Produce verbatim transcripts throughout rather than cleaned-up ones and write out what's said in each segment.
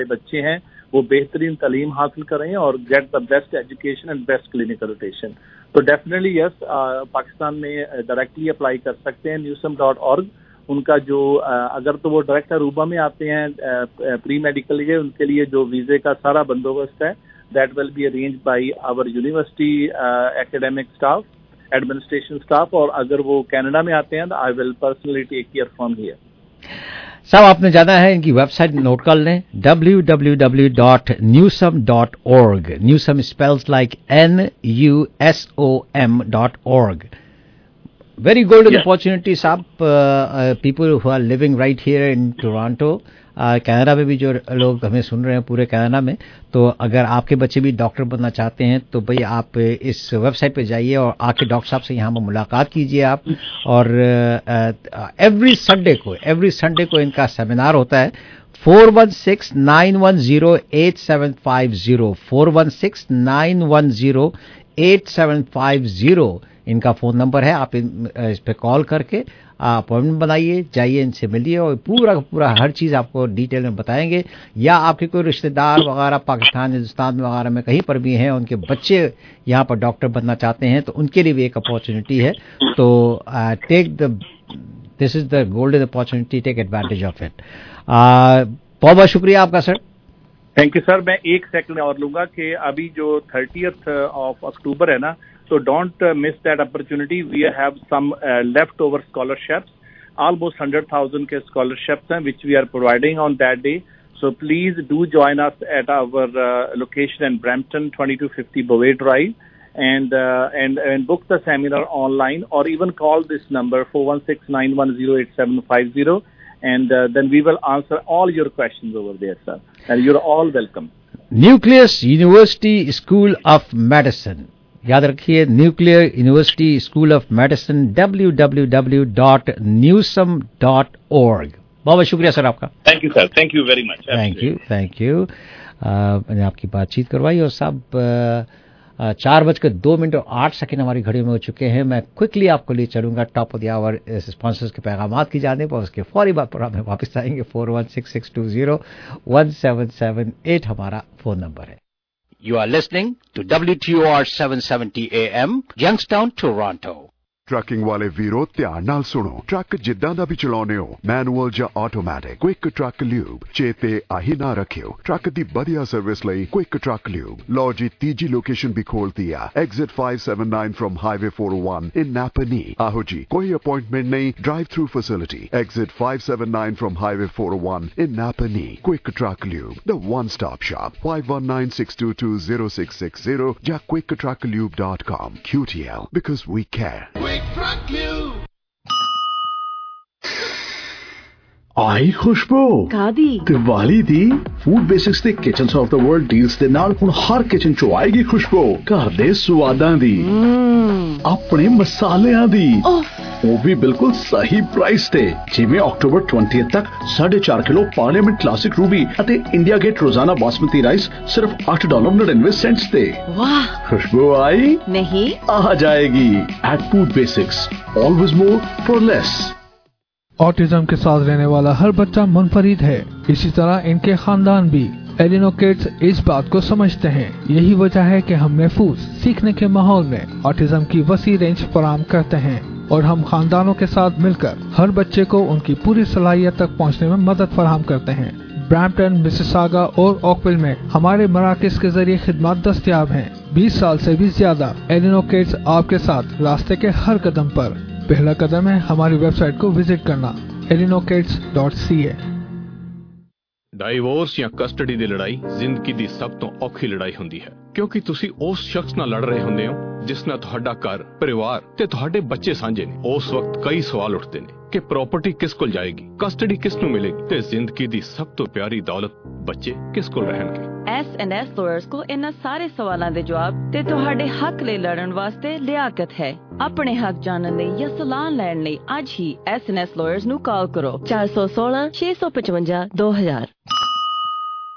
بچے ہیں وہ بہترین تعلیم حاصل کریں اور get the best education and best clinical rotation. تو ڈیفینیٹلی یس پاکستان میں ڈائریکٹلی اپلائی کر سکتے ہیں نیوسم ڈاٹ اورگ. ان کا جو اگر تو وہ ڈائریکٹ اروبا میں آتے ہیں پری میڈیکل کے ان کے لیے جو ویزے کا سارا بندوبست ہے that will be arrange by our university academic staff administration staff. اور اگر وہ کینیڈا میں آتے ہیں تو I will personally take care from here. صاحب آپ نے جانا ہے ان کی ویب سائٹ نوٹ کر لیں W W W dot NUSOM dot org. NUSOM spells like N U S O M dot org. Very golden yeah. opportunity, Saab. Uh, uh, people who are living right here in Toronto, Canada میں بھی جو لوگ ہمیں سن رہے ہیں پورے Canada میں, تو اگر آپ کے بچے بھی ڈاکٹر بننا چاہتے ہیں تو بھئی آپ اس ویب سائٹ پہ جائیے اور آ کے ڈاکٹر صاحب سے یہاں پر ملاقات کیجیے آپ. اور ایوری سنڈے کو ایوری سنڈے کو ان کا سیمینار ہوتا ہے. Four one six nine one zero eight seven five zero four one six nine one zero eight seven five zero ان کا فون نمبر ہے. آپ اس پہ کال کر کے اپوائنٹمنٹ بنائیے, جائیے ان سے ملیے اور پورا پورا ہر چیز آپ کو ڈیٹیل میں بتائیں گے. یا آپ کے کوئی رشتہ دار وغیرہ پاکستان ہندوستان میں وغیرہ میں کہیں پر بھی ہیں, ان کے بچے یہاں پر ڈاکٹر بننا چاہتے ہیں تو ان کے لیے بھی ایک اپارچونیٹی ہے. تو take the this is the golden opportunity, take advantage of it. بہت بہت شکریہ آپ کا سر. تھینک یو سر. میں ایک سیکنڈ اور لوں گا کہ ابھی جو تھرٹیتھ آف اکتوبر ہے نا, so don't uh, miss that opportunity. We have some uh, leftover scholarships, almost one hundred thousand ke scholarships hain which we are providing on that day. So please do join us at our uh, location in Brampton, twenty-two fifty Boway Drive, and uh, and and book the seminar online or even call this number four one six nine one zero eight seven five zero, and uh, then we will answer all your questions over there, sir. And you're all welcome. Nucleus University School of Medicine. یاد رکھیے Nuclear University School of Medicine, W W W dot NUSOM dot org. بہت بہت شکریہ sir آپ کا. Thank you sir. Thank you very much. Thank you thank you میں نے آپ کی بات چیت کروائی. اور صاحب چار بج کر دو منٹ اور آٹھ سیکنڈ ہماری گھڑی میں ہو چکے ہیں. میں کوئکلی آپ کو لے چلوں گا top of the hour sponsors کے پیغامات کی جانب, اور اس کے فوری بعد پر ہمیں واپس آئیں گے. Four one six six two zero one seven seven eight ہمارا فون نمبر ہے. You are listening to W T O R seven seventy A M, Youngstown, Toronto. Trucking ਵਾਲੇ ਵੀਰੋ ਧਿਆਨ ਨਾਲ ਸੁਣੋ. ਟਰੱਕ ਜਿੱਦਾਂ ਦਾ ਵੀ ਚਲਾਉਂਦੇ ਹੋ, ਮੈਨੂਅਲ ਜਾਂ ਆਟੋਮੈਟਿਕ, ਕੁਇਕ ਟਰੱਕ ਲਿਊਬ ਚੇਤੇ ਆਹੀ ਨਾ ਰੱਖਿਓ. ਟਰੱਕ ਦੀ ਵਧੀਆ ਸਰਵਿਸ ਲਈ ਕੁਇਕ ਟਰੱਕ ਲਿਊਬ. ਲਓ ਜੀ ਤੀਜੀ ਲੋਕੇਸ਼ਨ ਵੀ ਖੋਲਤੀ ਆ, exit five seventy-nine from highway four oh one in Napanee. ਆਹੋ ਜੀ, ਕੋਈ ਅਪਾਇੰਟਮੈਂਟ ਨਹੀਂ, drive through facility. Exit five seventy-nine from highway four oh one in Napanee. Quick truck lube, the one stop shop. five one nine six two two zero six six zero ਜਾਂ quick truck lube dot com. Q T L, because we care. ਆਈ ਖੁਸ਼ਬੂ ਕਾਦੀ ਦੀਵਾਲੀ ਦੀ Food Basics ਤੇ kitchens of the world deals ਦੇ ਨਾਲ ਹੁਣ ਹਰ kitchen ਚ ਆਏਗੀ ਖੁਸ਼ਬੂ ਘਰ ਦੇ ਸਵਾਦਾਂ ਦੀ, ਆਪਣੇ ਮਸਾਲਿਆਂ ਦੀ, ਉਹ ਵੀ ਬਿਲਕੁਲ ਸਹੀ ਪ੍ਰਾਈਸ ਤੇ. ਜਿਵੇਂ ਅਕਤੂਬਰ twentieth ਤੱਕ ਸਾਢੇ ਚਾਰ ਕਿਲੋ ਪਾਰਲੀਮੈਂਟ ਕਲਾਸਿਕ ਰੂਬੀ ਅਤੇ India Gate Rozana basmati rice ਸਿਰਫ eight dollars ninety-nine cents ਤੇ. ਵਾਹ, ਖੁਸ਼ਬੂ ਆਈ ਨਹੀਂ ਆ ਜਾਏਗੀ. At Food Basics, always more for less. Autism के साथ रहने वाला हर बच्चा मुनफरिद है, इसी तरह इनके खानदान भी. एलिनो किड्स इस बात को समझते हैं. यही वजह है कि हम महफूज सीखने के माहौल में ऑटिज्म की वसी रेंज फराहम करते हैं और हम खानदानों के साथ मिलकर हर बच्चे को उनकी पूरी सलाहियत तक पहुंचने में मदद फराहम करते हैं. ब्रैम्पटन, मिसिसागा और ओकविल में हमारे मराकज के जरिए खिदमत दस्तयाब हैं. बीस साल से भी ज्यादा एलिनो किड्स आपके साथ रास्ते के हर कदम पर. पहला कदम है हमारी वेबसाइट को विजिट करना, Elino kids dot C A. Divorce ਜਾਂ ਕਸਟਡੀ ਦੀ ਲੜਾਈ ਜ਼ਿੰਦਗੀ ਦੀ ਸਭ ਤੋਂ ਔਖੀ ਲੜਾਈ ਹੁੰਦੀ ਹੈ, ਕਿਉਂਕਿ ਤੁਸੀਂ ਉਸ ਸ਼ਖਸ ਨਾਲ ਲੜ ਰਹੇ ਹੁੰਦੇ ਹੋ ਜਿਸ ਨਾਲ ਤੁਹਾਡਾ ਘਰ, ਪਰਿਵਾਰ ਤੇ ਤੁਹਾਡੇ ਬੱਚੇ ਸਾਂਝੇ ਨੇ. ਉਸ ਵਕਤ ਕਈ ਸਵਾਲ ਉੱਠਦੇ ਨੇ ਕਿ ਪ੍ਰਾਪਰਟੀ ਕਿਸ ਕੋਲ ਜਾਏਗੀ, ਕਸਟਡੀ ਕਿਸ ਨੂੰ ਮਿਲੇਗੀ ਤੇ ਜ਼ਿੰਦਗੀ ਦੀ ਸਭ ਤੋਂ ਪਿਆਰੀ ਦੌਲਤ ਬੱਚੇ ਕਿਸ ਕੋਲ ਰਹਿਣਗੇ. ਐਸ ਐਂਡ ਐਸ ਲਾਇਰਸ ਕੋ ਇਹਨਾਂ ਸਾਰੇ ਸਵਾਲਾਂ ਦੇ ਜਵਾਬ ਤੇ ਤੁਹਾਡੇ ਹੱਕ ਲਈ ਲੜਨ ਵਾਸਤੇ ਲਿਆਕਤ ਹੈ. ਆਪਣੇ ਹੱਕ ਜਾਣਨ ਲਈ ਜਾਂ ਸਲਾਹ ਲੈਣ ਲਈ ਅੱਜ ਹੀ ਐਸ ਐਂਡ ਐਸ ਲਾਇਰਸ ਨੂੰ ਕਾਲ ਕਰੋ. ਚਾਰ ਸੌ ਸੋਲਾਂ ਛੇ ਸੌ ਪਚਵੰਜਾ ਦੋ ਹਜ਼ਾਰ.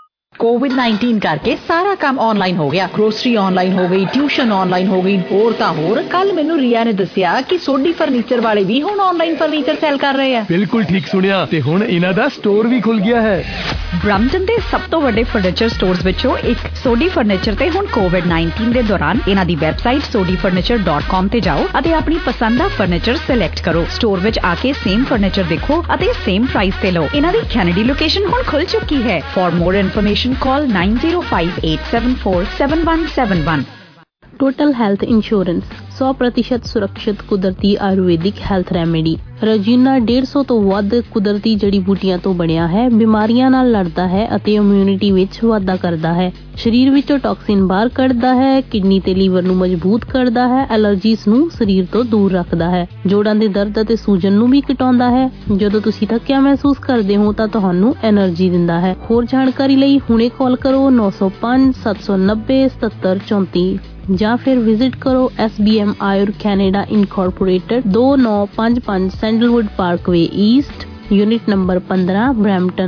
ਕੋਵਿਡ ਨਾਈਨਟੀਨ ਕਰਕੇ ਸਾਰਾ ਕੰਮ ਆਨਲਾਈਨ ਹੋ ਗਿਆ। ਗਰੋਸਰੀ ਆਨਲਾਈਨ ਹੋ ਗਈ, ਟਿਊਸ਼ਨ ਆਨਲਾਈਨ ਹੋ ਗਈ, ਹੋਰ ਤਾਂ ਹੋਰ। ਕੱਲ ਮੈਨੂੰ ਰੀਆ ਨੇ ਦੱਸਿਆ ਕਿ ਸੋਢੀ ਫਰਨੀਚਰ ਵਾਲੇ ਵੀ ਹੁਣ ਆਨਲਾਈਨ ਫਰਨੀਚਰ ਸੈਲ ਕਰ ਰਹੇ ਆ। ਬਿਲਕੁਲ ਠੀਕ ਸੁਣਿਆ, ਤੇ ਹੁਣ ਇਹਨਾਂ ਦਾ ਸਟੋਰ ਵੀ ਖੁੱਲ ਗਿਆ ਹੈ। ਬ੍ਰੈਂਪਟਨ ਦੇ ਸਭ ਤੋਂ ਵੱਡੇ ਫਰਨੀਚਰ ਸਟੋਰਸ ਵਿੱਚੋਂ ਇੱਕ ਸੋਢੀ ਫਰਨੀਚਰ ਤੇ ਹੁਣ ਕੋਵਿਡ ਨਾਈਨਟੀਨ ਦੇ ਦੌਰਾਨ ਇਹਨਾਂ ਦੀ website Sodhi furniture dot com ਤੇ ਜਾਓ ਅਤੇ ਆਪਣੀ ਪਸੰਦ ਦਾ ਫਰਨੀਚਰ ਸਿਲੈਕਟ ਕਰੋ। ਸਟੋਰ ਵਿੱਚ ਆ ਕੇ ਸੇਮ ਫਰਨੀਚਰ ਦੇਖੋ ਅਤੇ ਸੇਮ ਪ੍ਰਾਈਸ ਤੇ ਲਓ। ਇਹਨਾਂ ਦੀ ਕੈਨੇਡੀ ਲੋਕੇਸ਼ਨ ਹੁਣ ਖੁੱਲ ਚੁੱਕੀ ਹੈ। For more information call nine zero five eight seven four seven one seven one. Total health insurance सौ प्रतिशत सुरक्षित कुदरती आयुर्वेदिक ਹੈਲਥ ਰੈਮੇਡੀ। ਰਜੀਨਾ डेढ़ सौ ਤੋਂ ਵੱਧ ਕੁਦਰਤੀ ਜੜੀ ਬੂਟੀਆਂ ਤੋਂ ਬਣਿਆ ਹੈ, ਬਿਮਾਰੀਆਂ ਨਾਲ ਲੜਦਾ ਹੈ ਅਤੇ ਇਮਿਊਨਿਟੀ ਵਿੱਚ ਵਾਧਾ ਕਰਦਾ ਹੈ। ਸਰੀਰ ਵਿੱਚੋਂ ਟੌਕਸਿਨ ਬਾਹਰ ਕੱਢਦਾ ਹੈ, ਕਿਡਨੀ ਤੇ ਲੀਵਰ ਨੂੰ ਮਜ਼ਬੂਤ ਕਰਦਾ ਹੈ, ਐਲਰਜੀਜ਼ ਨੂੰ ਸਰੀਰ ਤੋਂ ਦੂਰ ਰੱਖਦਾ ਹੈ, ਜੋੜਾਂ ਦੇ ਦਰਦ ਅਤੇ ਸੂਜਨ ਨੂੰ ਵੀ ਘਟਾਉਂਦਾ ਹੈ। ਜਦੋਂ ਤੁਸੀਂ ਥੱਕਿਆ ਮਹਿਸੂਸ ਕਰਦੇ ਹੋ ਤਾਂ ਤੁਹਾਨੂੰ એનર્ਜੀ ਦਿੰਦਾ ਹੈ। ਹੋਰ ਜਾਣਕਾਰੀ ਲਈ ਹੁਣੇ ਕਾਲ ਕਰੋ ਨौ सौ पाँच सात सौ नब्बे सत्तर चौंतीस ਜਾਂ ਫਿਰ ਵਿਜ਼ਿਟ ਕਰੋ S B M Ayur Canada incorporated दो नौ पाँच पाँच Sandalwood Parkway East unit number पंद्रह ब्रैम्पटन।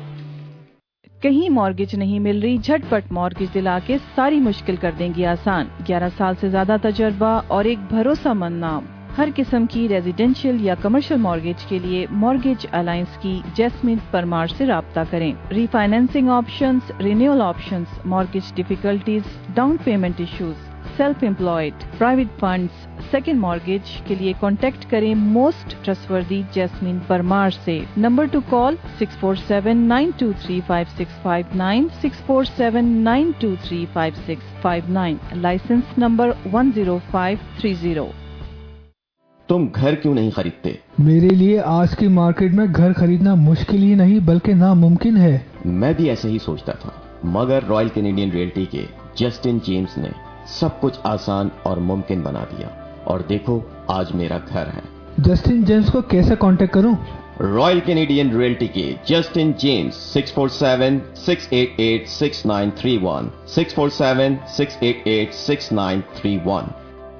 कहीं मॉर्गेज नहीं मिल रही? झटपट मॉर्गेज दिला के सारी मुश्किल कर देंगी आसान। ग्यारह साल से ज्यादा तजर्बा और एक भरोसामंद नाम। हर किस्म की रेजिडेंशियल या कमर्शियल मॉर्गेज के लिए मॉर्गेज अलायंस की जैस्मिन परमार से राब्ता करें। Refinancing options, renewal options, mortgage difficulties, down payment issues, self employed, private funds, second mortgage के लिए कॉन्टेक्ट करें मोस्ट ट्रस्टवर्दी जैस्मिन परमार से। Number to call six four seven nine two three five six five nine, six four seven nine two three five six five nine. Licence number one zero five three zero. तुम घर क्यों नहीं खरीदते? मेरे लिए आज की मार्केट में घर खरीदना मुश्किल ही नहीं बल्कि नामुमकिन है। मैं भी ऐसे ही सोचता था, मगर रॉयल कैनेडियन रियल्टी के जस्टिन जेम्स ने सब कुछ आसान और मुमकिन बना दिया, और देखो आज मेरा घर है। जस्टिन जेम्स को कैसे कांटेक्ट करूं? रॉयल कैनेडियन रियल्टी के Justin James six four seven six eight eight six nine three one, six four seven six eight eight six nine three one.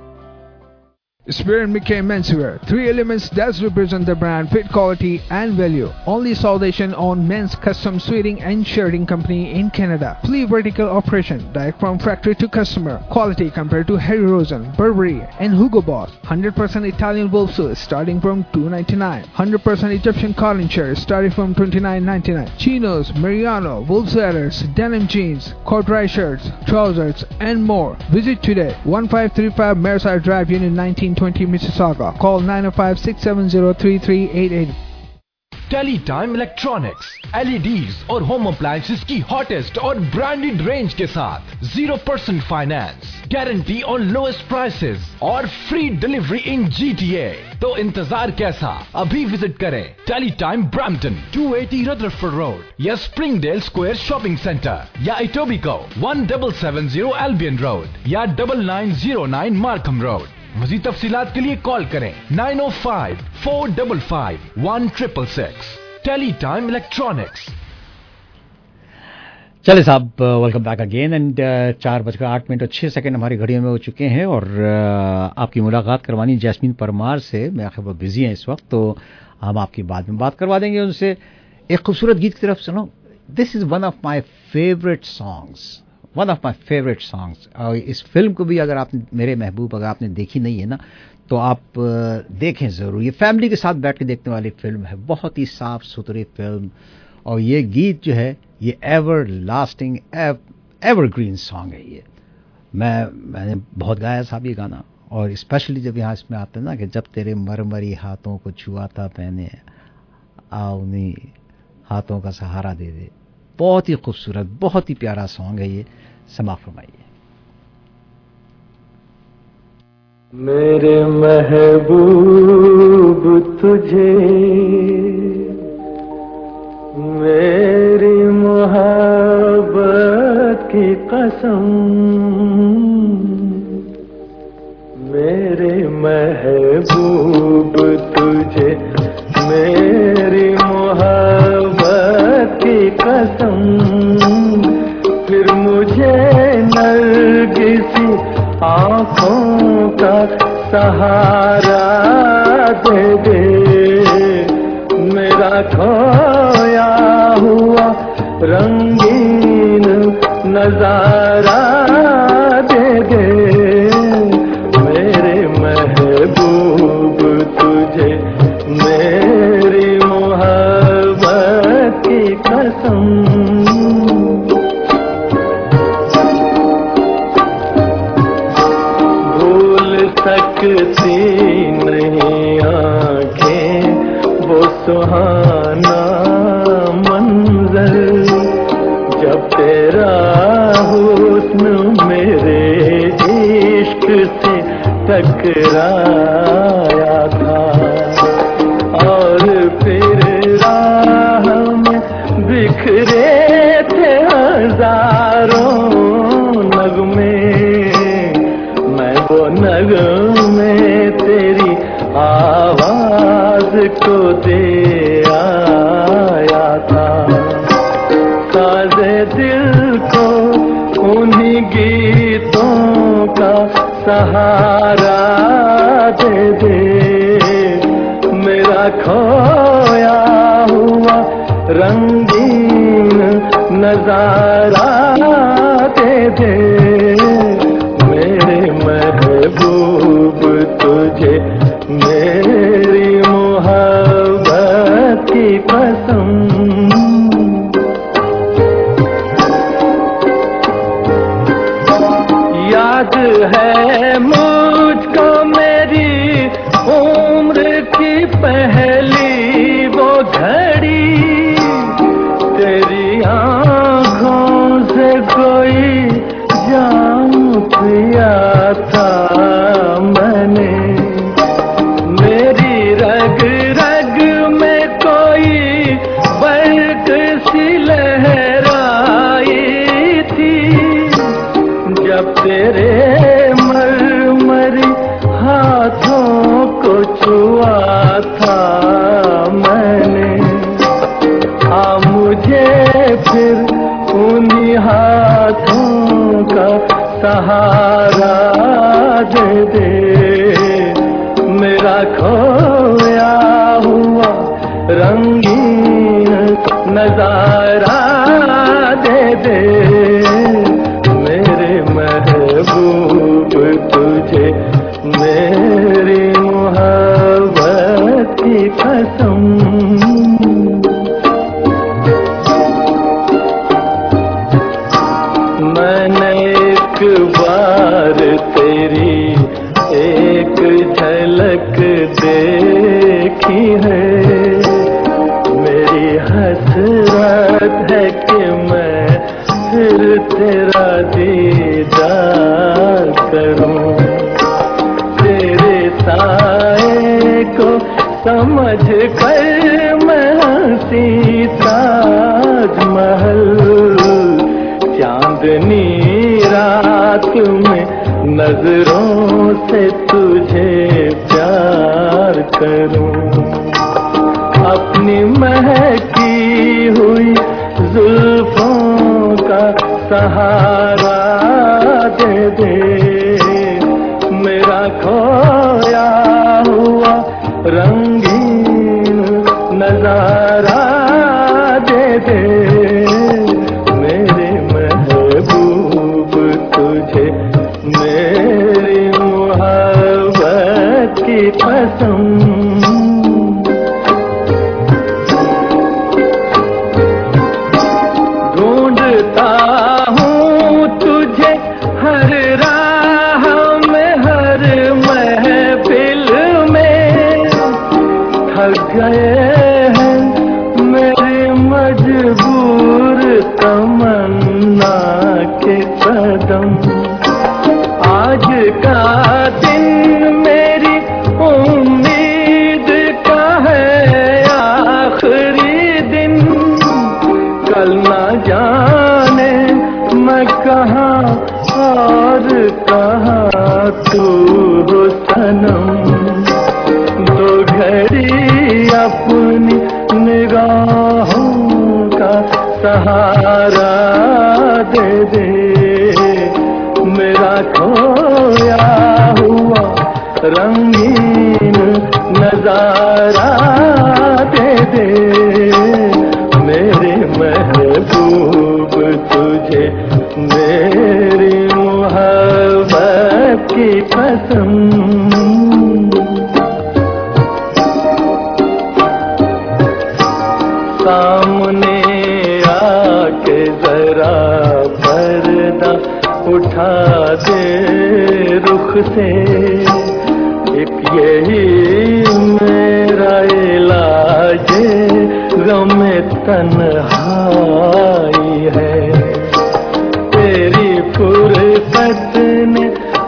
Spirit McKay Menswear, three elements that represent the brand, fit, quality and value. Only South Asian owned men's custom suiting and shirting company in Canada. Fully vertical operation, direct from factory to customer. Quality compared to Harry Rosen, Burberry and Hugo Boss. one hundred percent Italian wool suits starting from two ninety-nine. one hundred percent Egyptian cotton shirts starting from twenty-nine ninety-nine. Chinos, Mariano, wool sweaters, denim jeans, corduroy shirts, trousers and more. Visit today. one five three five Merside Drive, Unit nineteen twenty Mississauga. Call nine oh five six seven zero three three eight eight. Teletime electronics, L E Ds और home appliances की hottest और branded range के साथ zero percent finance, guarantee on lowest prices और free delivery in G T A. तो इंतजार कैसा? अभी विजिट करें Teletime Brampton two eighty Rutherford Road या स्प्रिंगडेल स्क्वायर शॉपिंग सेंटर या Etobicoke one double seven zero Albion Road या double nine zero nine Markham Road. मजीद तफसीलात के लिए कॉल करें nine O five four double five one triple six. Teletime electronics. चले साहब, वेलकम बैक अगेन एंड चार बजकर आठ मिनट और छः सेकंड हमारी घड़ियों में हो चुके हैं और uh, आपकी मुलाकात करवानी जैस्मिन परमार से। मैं आखिर वो बिजी हैं इस वक्त, तो हम आपकी बाद में बात करवा देंगे उनसे। एक खूबसूरत गीत की तरफ सुनो। This is one of my favourite songs, one of my favourite songs. और इस फिल्म को भी अगर आपने, मेरे महबूब, अगर आपने देखी नहीं है ना तो आप देखें ज़रूर। ये फैमिली के साथ बैठ के देखने वाली फिल्म है, बहुत ही साफ सुथरी फिल्म। और ये गीत जो है ये एवर लास्टिंग एवरग्रीन सॉन्ग है। ये मैं मैंने बहुत गाया साहब ये गाना, और स्पेशली जब यहाँ इसमें आते हैं ना कि जब तेरे मरमरी हाथों को छुआ था मैंने, आओ उन्हीं हाथों का सहारा दे दे। बहुत ही खूबसूरत, बहुत ही प्यारा सॉन्ग है ये। समा फरमाइए। मेरे महबूब तुझे मेरी मोहब्बत की कसम, मेरे महबूब तुझे मेरी मोहब्बत की कसम, फिर मुझे नरगिसी आँखों का सहारा दे दे। मेरा खोया हुआ रंगीन नजारा दे दे मेरे महबूब तुझे मेरी मोहब्बत की कसम। भूल सकती नहीं आंखें वो सुहाना मंजर जब तेरा हुस्न मेरे इश्क से टकराया था और फिर राह में बिखरे थे हजारों नगमे मैं वो नगमे तेरी आवाज को दे आया था। साजे दिल को उन्हीं गीतों का सहारा दे दे मेरा खोया हुआ रंगीन नजारा दे दे मेरे महबूब तुझे मेरी मोहब्बत की कसम। याद है मुझको मेरी उम्र की पहली वो घड़ी तेरी आँखों से कोई जाम पिया था मैंने मेरी रग रग में कोई बर्क सी लहराई थी जब तेरे मरमरी हाथों को छुआ था मैंने। आ मुझे फिर उन्हीं हाथों का सहारा दे दे मेरा खोया हुआ रंगीन नजारा दे दे मेरे महबूब तुझे मेरी मोहब्बत की कसम। मैंने एक बार तेरी एक झलक देखी है मेरी हसरत है कि मैं फिर तेरा दीदार करूं तेरे साए को समझ कर मैं हंसी ताजमहल चांदनी रात में नजरों से तुझे प्यार करूं अपनी महकी हुई जुल्फों का सहारा दे दे मेरा खोया हुआ रंगीन नजारा दे दे मेरे महबूब तुझे मेरी मोहब्बत की कसम। ढूंढता हूँ तुझे हर राह में हर महफिल में थक गए हैं मेरे मजबूर तमन्ना के कदम। आज का दिन मेरी उम्मीद का है आखिरी दिन कल ना जाने मैं कहाँ और कहाँ तू हो सनम। दो घड़ी अपनी निगाहों का सहारा दे दे मेरा खोया हुआ रंगीन नजारा दे दे मेरे महबूब तू तुझे मेरी मोहब्बत की कसम। सामने आके जरा पर्दा उठा दे रुख से, एक यही मेरा इलाज गम तन्हाई है। तेरी फुर्सत ने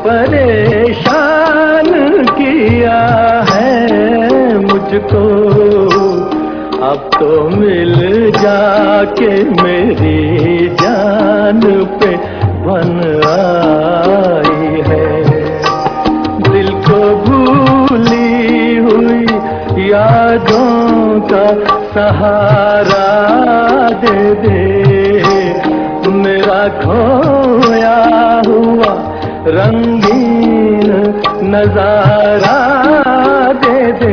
परेशान किया है मुझको, अब तो मिल जाके मेरी जान पे बन आई है। दिल को भूली हुई यादों का सहारा दे दे, मेरा खोया हुआ रंगीन नजारा दे दे।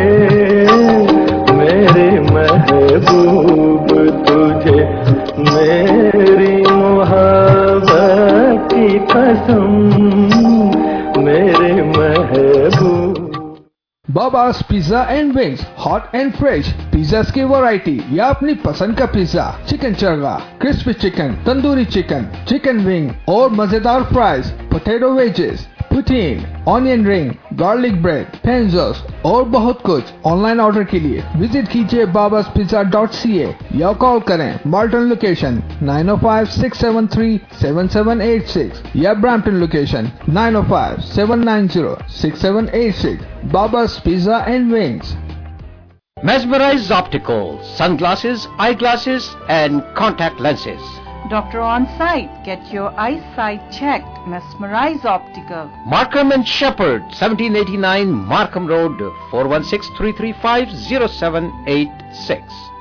मेरे महबूब तुझे मेरी मोहब्बत की कसम, मेरे महबूब। Baba's pizza and wings, hot and fresh pizzas की वैरायटी या अपनी पसंद का pizza, chicken chargha, crispy chicken, tandoori chicken, chicken wing और मजेदार fries, potato wedges, poutine, onion ring, garlic bread, panzos और बहुत कुछ। ऑनलाइन ऑर्डर के लिए विजिट कीजिए बाबास पिज्जा डॉट सी ए या कॉल करें Malton location nine O five six seven three seven seven eight six या Brampton location nine O five seven nine zero six seven eight six. Baba's pizza and wings. Mesmerize Opticals, sunglasses, eyeglasses and contact lenses. Doctor on site. Get your eyesight checked. Mesmerize Optical. Markham and Shepherd, seventeen eighty-nine Markham Road, four one six, three three five, zero seven eight six.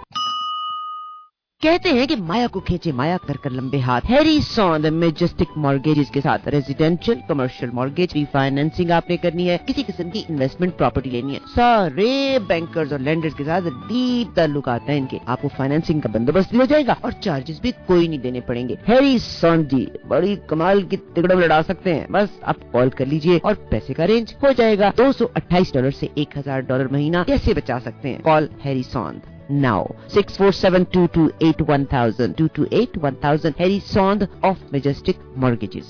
कहते हैं कि माया को खींचे माया कर कर लंबे हाथ। Harry सॉन्द Majestic mortgages के साथ रेजिडेंशियल कमर्शियल मॉर्गेज रीफाइनेंसिंग आपने करनी है, किसी किस्म की इन्वेस्टमेंट प्रॉपर्टी लेनी है, सारे बैंकर्स और लेंडर्स के साथ डीप ताल्लुकात हैं इनके। आपको फाइनेंसिंग का बंदोबस्त भी हो जाएगा और चार्जेस भी कोई नहीं देने पड़ेंगे। हैरी सॉन्द जी बड़ी कमाल की तिकड़म लड़ा सकते हैं, बस आप कॉल कर लीजिए और पैसे का अरेंज हो जाएगा। दो सौ अट्ठाईस डॉलर से एक हजार डॉलर महीना कैसे बचा सकते हैं? Call Harry Saund now six four seven two two eight one thousand two two eight one thousand Harry Sond of Majestic Mortgages।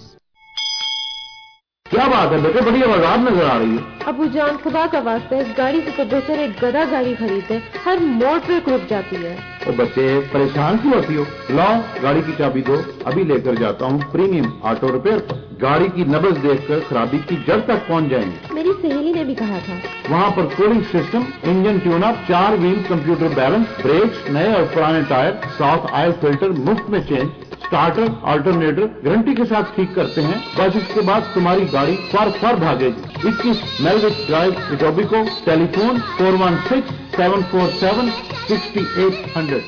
क्या बात है बेटे, बड़ी आवाज़ नजर आ रही है। अबू जान खुदा का वास्ता इस गाड़ी से तो बेहतर एक गधा गाड़ी खरीदे, हर मोड़ पे रुक जाती है। ओ बच्चे परेशान क्यों होती हो? लाओ गाड़ी की चाबी दो, अभी लेकर जाता हूँ प्रीमियम ऑटो रिपेयर पर। गाड़ी की नब्ज देखकर खराबी की जड़ तक पहुँच जाएंगे। मेरी सहेली ने भी कहा था। वहाँ पर cooling system, engine tune up, चार व्हील कंप्यूटर बैलेंस, ब्रेक्स, नए और पुराने टायर, साउथ ऑयल फिल्टर मुफ्त में चेंज, स्टार्टर अल्टरनेटर गारंटी के साथ ठीक करते हैं। बस इसके बाद तुम्हारी गाड़ी फर फर भागेगी। इक्कीस Melwich Drive Etobicoke, telephone four one six seven four seven sixty eight hundred.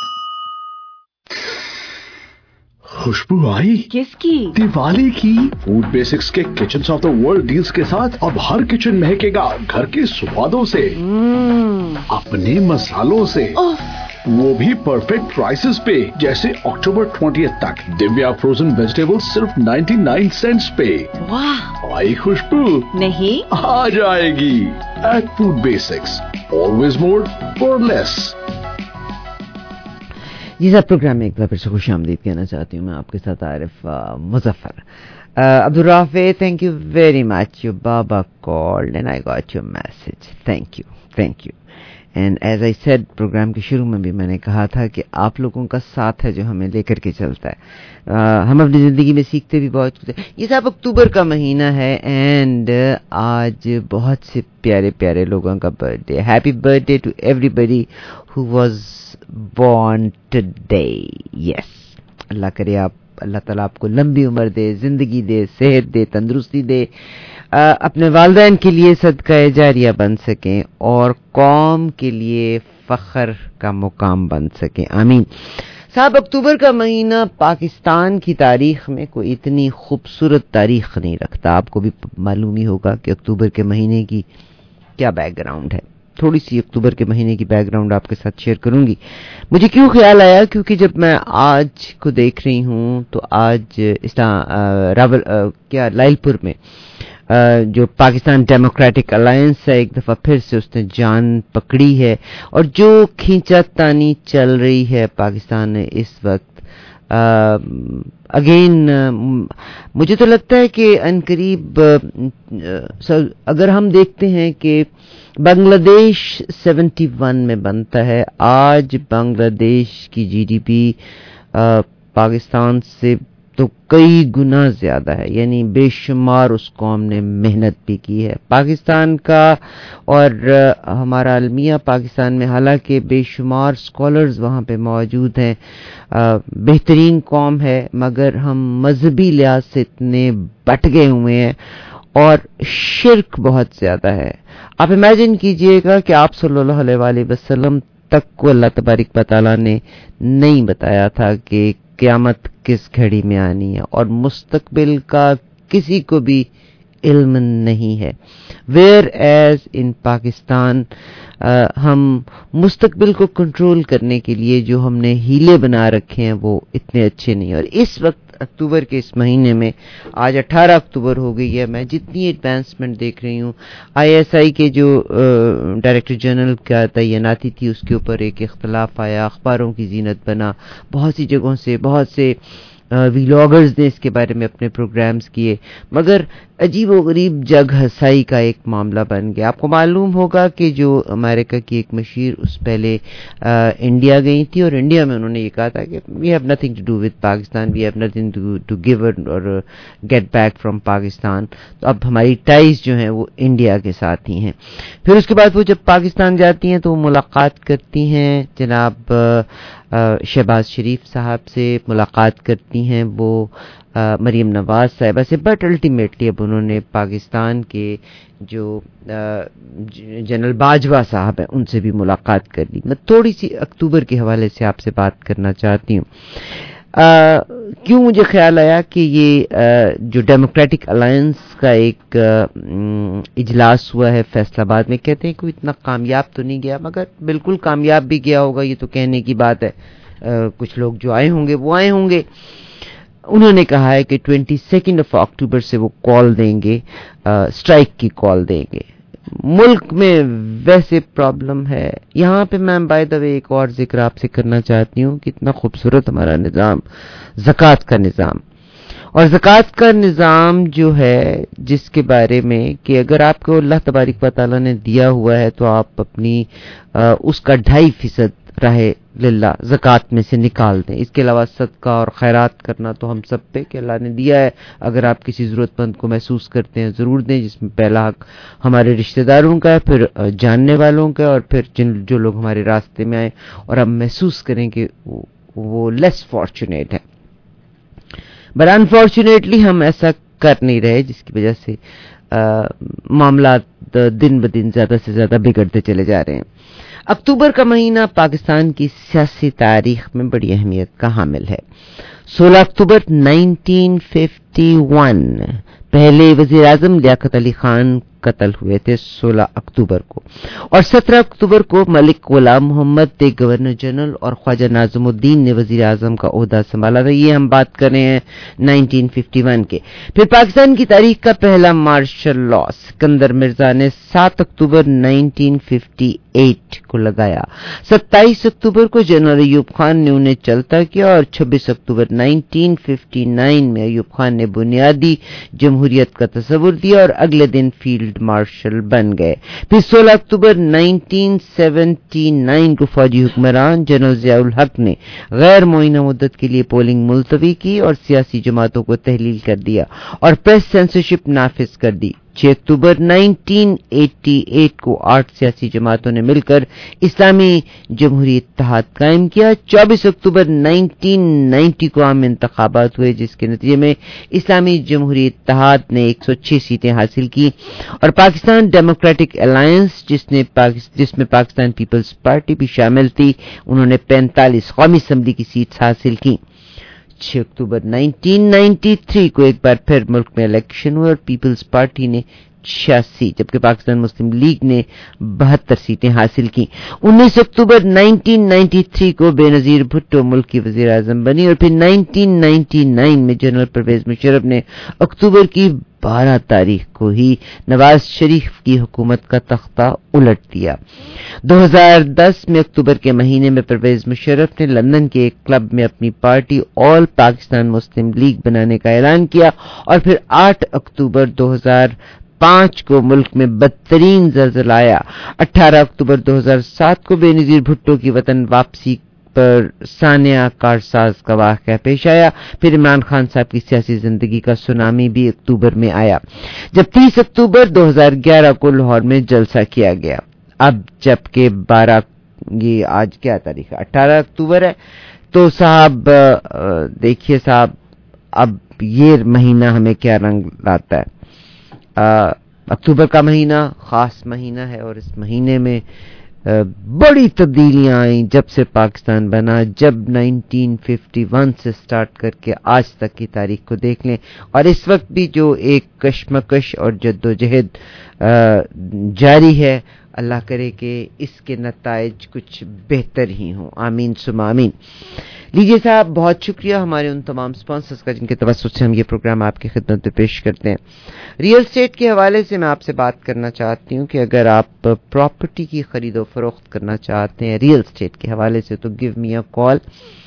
खुशबू आई किसकी? दिवाली की। फूड बेसिक्स के kitchens of the world deals के साथ अब हर किचन महकेगा घर के स्वादों से, अपने मसालों से, वो भी परफेक्ट प्राइसेस पे। जैसे अक्टूबर ट्वेंटियथ तक दिव्या फ्रोजन वेजिटेबल सिर्फ निन्यानवे सेंट्स पे। वाह, आई खुशबू नहीं आ जाएगी। At Food Basics, always more for less. जी साहब, प्रोग्राम में एक बार फिर से खुश आमदीद कहना चाहती हूँ मैं आपके साथ Arif Muzaffar. Abdul Rafay, thank you very much. Your baba called and I got your message, thank you thank you. And as I said, programme के शुरू में भी मैंने कहा था कि आप लोगों का साथ है जो हमें लेकर के चलता है। uh, हम अपनी ज़िंदगी में सीखते भी बहुत कुछ। ये साहब अक्टूबर का महीना है एंड आज बहुत से प्यारे प्यारे लोगों का birthday. Happy birthday to everybody who was born today. Yes, अल्लाह करे आप अल्लाह ताला आपको लंबी उम्र दे, जिंदगी दे, सेहत दे, तंदुरुस्ती दे, आ, अपने वालिदैन के लिए सदका जारिया बन सकें और कौम के लिए फख्र का मुकाम बन सकें, आमीन। साहब, अक्टूबर का महीना पाकिस्तान की तारीख में कोई इतनी खूबसूरत तारीख नहीं रखता। आपको भी मालूम ही होगा कि अक्टूबर के महीने की क्या बैकग्राउंड है। تھوڑی سی اکتوبر کے مہینے کی بیک گراؤنڈ آپ کے ساتھ شیئر کروں گی. مجھے کیوں خیال آیا, کیونکہ جب میں آج کو دیکھ رہی ہوں تو آج راول کیا لائل پور میں جو پاکستان ڈیموکریٹک الائنس ہے, ایک دفعہ پھر سے اس نے جان پکڑی ہے, اور جو کھینچا تانی چل رہی ہے پاکستان میں اس وقت, اگین مجھے تو لگتا ہے کہ عنقریب اگر ہم دیکھتے ہیں کہ بنگلہ دیش سیونٹی ون میں بنتا ہے, آج بنگلہ دیش کی جی ڈی پی پاکستان سے تو کئی گنا زیادہ ہے, یعنی بے شمار اس قوم نے محنت بھی کی ہے پاکستان کا, اور ہمارا المیہ پاکستان میں حالانکہ بے شمار سکولرز وہاں پہ موجود ہیں, بہترین قوم ہے, مگر ہم مذہبی لحاظ سے اتنے بٹ گئے ہوئے ہیں اور شرک بہت زیادہ ہے. آپ امیجن کیجئے گا کہ آپ صلی اللہ علیہ وآلہ وسلم تک کو اللہ تبارک و تعالیٰ نے نہیں بتایا تھا کہ قیامت کس گھڑی میں آنی ہے, اور مستقبل کا کسی کو بھی علم نہیں ہے. ویئر ایز ان پاکستان ہم مستقبل کو کنٹرول کرنے کے لیے جو ہم نے ہیلے بنا رکھے ہیں وہ اتنے اچھے نہیں. اور اس وقت اکتوبر کے اس مہینے میں, آج اٹھارہ اکتوبر ہو گئی ہے, میں جتنی ایڈوانسمنٹ دیکھ رہی ہوں, آئی ایس آئی کے جو ڈائریکٹر جنرل کا تعیناتی تھی اس کے اوپر ایک اختلاف آیا, اخباروں کی زینت بنا, بہت سی جگہوں سے بہت سے ویلاگرز نے اس کے بارے میں اپنے پروگرامز کیے, مگر عجیب و غریب جگ ہسائی کا ایک معاملہ بن گیا. آپ کو معلوم ہوگا کہ جو امریکہ کی ایک مشیر اس پہلے انڈیا گئی تھی, اور انڈیا میں انہوں نے یہ کہا تھا کہ we have nothing to do with Pakistan, we have nothing to give or get back from Pakistan. تو اب ہماری ٹائز جو ہیں وہ انڈیا کے ساتھ ہی ہیں. پھر اس کے بعد وہ جب پاکستان جاتی ہیں تو وہ ملاقات کرتی ہیں جناب شہباز شریف صاحب سے, ملاقات کرتی ہیں وہ مریم نواز صاحبہ سے, بٹ الٹیمیٹلی اب انہوں نے پاکستان کے جو جنرل باجوہ صاحب ہیں ان سے بھی ملاقات کر لی. میں تھوڑی سی اکتوبر کے حوالے سے آپ سے بات کرنا چاہتی ہوں. آ, کیوں مجھے خیال آیا کہ یہ آ, جو ڈیموکریٹک الائنس کا ایک آ, اجلاس ہوا ہے فیصل آباد میں, کہتے ہیں کوئی اتنا کامیاب تو نہیں گیا, مگر بالکل کامیاب بھی گیا ہوگا یہ تو کہنے کی بات ہے. آ, کچھ لوگ جو آئے ہوں گے وہ آئے ہوں گے. انہوں نے کہا ہے کہ ٹوینٹی سیکنڈ آف اکتوبر سے وہ کال دیں گے, اسٹرائک کی کال دیں گے. ملک میں ویسے پرابلم ہے. یہاں پہ میں بائی دا وے ایک اور ذکر آپ سے کرنا چاہتی ہوں کہ اتنا خوبصورت ہمارا نظام زکوٰۃ کا نظام, اور زکوٰۃ کا نظام جو ہے جس کے بارے میں کہ اگر آپ کو اللہ تبارک و تعالیٰ نے دیا ہوا ہے تو آپ اپنی آ, اس کا ڈھائی فیصد راہ للہ زکوٰۃ میں سے نکال دیں. اس کے علاوہ صدقہ اور خیرات کرنا تو ہم سب پہ کہ اللہ نے دیا ہے, اگر آپ کسی ضرورت مند کو محسوس کرتے ہیں ضرور دیں, جس میں پہلا حق ہمارے رشتہ داروں کا ہے, پھر جاننے والوں کا, اور پھر جن جو لوگ ہمارے راستے میں آئے اور ہم محسوس کریں کہ وہ لیس فارچونیٹ ہے. بٹ انفارچونیٹلی ہم ایسا کر نہیں رہے, جس کی وجہ سے معاملات دن بدن زیادہ سے زیادہ بگڑتے چلے جا رہے ہیں. اکتوبر کا مہینہ پاکستان کی سیاسی تاریخ میں بڑی اہمیت کا حامل ہے. سولہ اکتوبر نائنٹین ففٹی ون پہلے وزیر اعظم لیاقت علی خان قتل ہوئے تھے سولہ اکتوبر کو, اور سترہ اکتوبر کو ملک غلام محمد نے گورنر جنرل اور خواجہ ناظم الدین نے وزیر اعظم کا عہدہ سنبھالا تھا. یہ ہم بات کر رہے ہیں نائنٹین ففٹی ون کے. پھر پاکستان کی تاریخ کا پہلا مارشل لا سکندر مرزا نے سات اکتوبر نائنٹین ففٹی ایٹ کو لگایا. ستائیس اکتوبر کو جنرل ایوب خان نے انہیں چلتا کیا, اور چھبیس اکتوبر نائنٹین ففٹی نائن میں ایوب خان نے بنیادی جمہوریت کا تصور دیا اور اگلے دن فیلڈ مارشل بن گئے. پھر سولہ اکتوبر نائنٹین سیونٹی نائن کو فوجی حکمران جنرل ضیاء الحق نے غیر معینہ مدت کے لیے پولنگ ملتوی کی اور سیاسی جماعتوں کو تحلیل کر دیا اور پریس سینسرشپ نافذ کر دی. چھ اکتوبر نائنٹین ایٹی ایٹ کو آٹھ سیاسی جماعتوں نے مل کر اسلامی جمہوری اتحاد قائم کیا. چوبیس اکتوبر نائنٹین نائنٹی کو عام انتخابات ہوئے, جس کے نتیجے میں اسلامی جمہوری اتحاد نے ایک سو چھ سیٹیں حاصل کی, اور پاکستان ڈیموکریٹک الائنس جس نے جس میں پاکستان پیپلز پارٹی بھی شامل تھی, انہوں نے پینتالیس قومی اسمبلی کی سیٹس حاصل کی. छह अक्टूबर उन्नीस सौ तिरानवे को एक बार फिर मुल्क में इलेक्शन हुआ और पीपल्स पार्टी ने छियासी, जबकि पाकिस्तान मुस्लिम लीग ने बहत्तर सीटें हासिल की। उन्नीस अक्टूबर उन्नीस सौ तिरानवे को बेनजीर भुट्टो मुल्क की वजीर आजम बनी और फिर उन्नीस सौ निन्यानवे में जनरल परवेज मुशर्रफ ने अक्टूबर की बारह तारीख को ही नवाज शरीफ की हुकूमत का तख्ता उलट दिया। दो हज़ार दस में अक्टूबर के महीने में परवेज मुशर्रफ ने लंदन के एक क्लब में अपनी party All Pakistan Muslim League बनाने का ऐलान किया और फिर आठ अक्टूबर दो हज़ार पाँच को मुल्क में बदतरीन ज़लज़ला आया। अठारह अक्टूबर दो हज़ार सात को बेनज़ीर भुट्टो की वतन वापसी पर सानिया कारसाज का वाक़या पेश आया। फिर इमरान खान साहब की सियासी जिंदगी का सुनामी भी अक्टूबर में आया, जब तीस अक्टूबर दो हज़ार ग्यारह को लाहौर में जलसा किया गया। अब जबकि बारह ये आज क्या तारीख है, अठारह अक्टूबर है, तो साहब देखिए साहब अब ये महीना हमें क्या रंग लाता है। अक्टूबर का महीना खास महीना है और इस महीने में आ, बड़ी तब्दीलियां आई जब से पाकिस्तान बना। जब उन्नीस सौ इक्यावन से स्टार्ट करके आज तक की तारीख को देख लें और इस वक्त भी जो एक कश्मकश और जद्दोजहद जारी है, अल्लाह करे कि इसके नताइज कुछ बेहतर ही हों। आमीन सुमा आमीन। लीजिए साहब, बहुत शुक्रिया हमारे उन तमाम स्पॉन्सर्स का जिनके तवज्जुह से हम ये प्रोग्राम आपकी खिदमत में पेश करते हैं। रियल एस्टेट के हवाले से मैं आपसे बात करना चाहती हूँ कि अगर आप प्रॉपर्टी की खरीदो फरोख्त करना चाहते हैं रियल एस्टेट के हवाले से, तो गिव मी अ कॉल।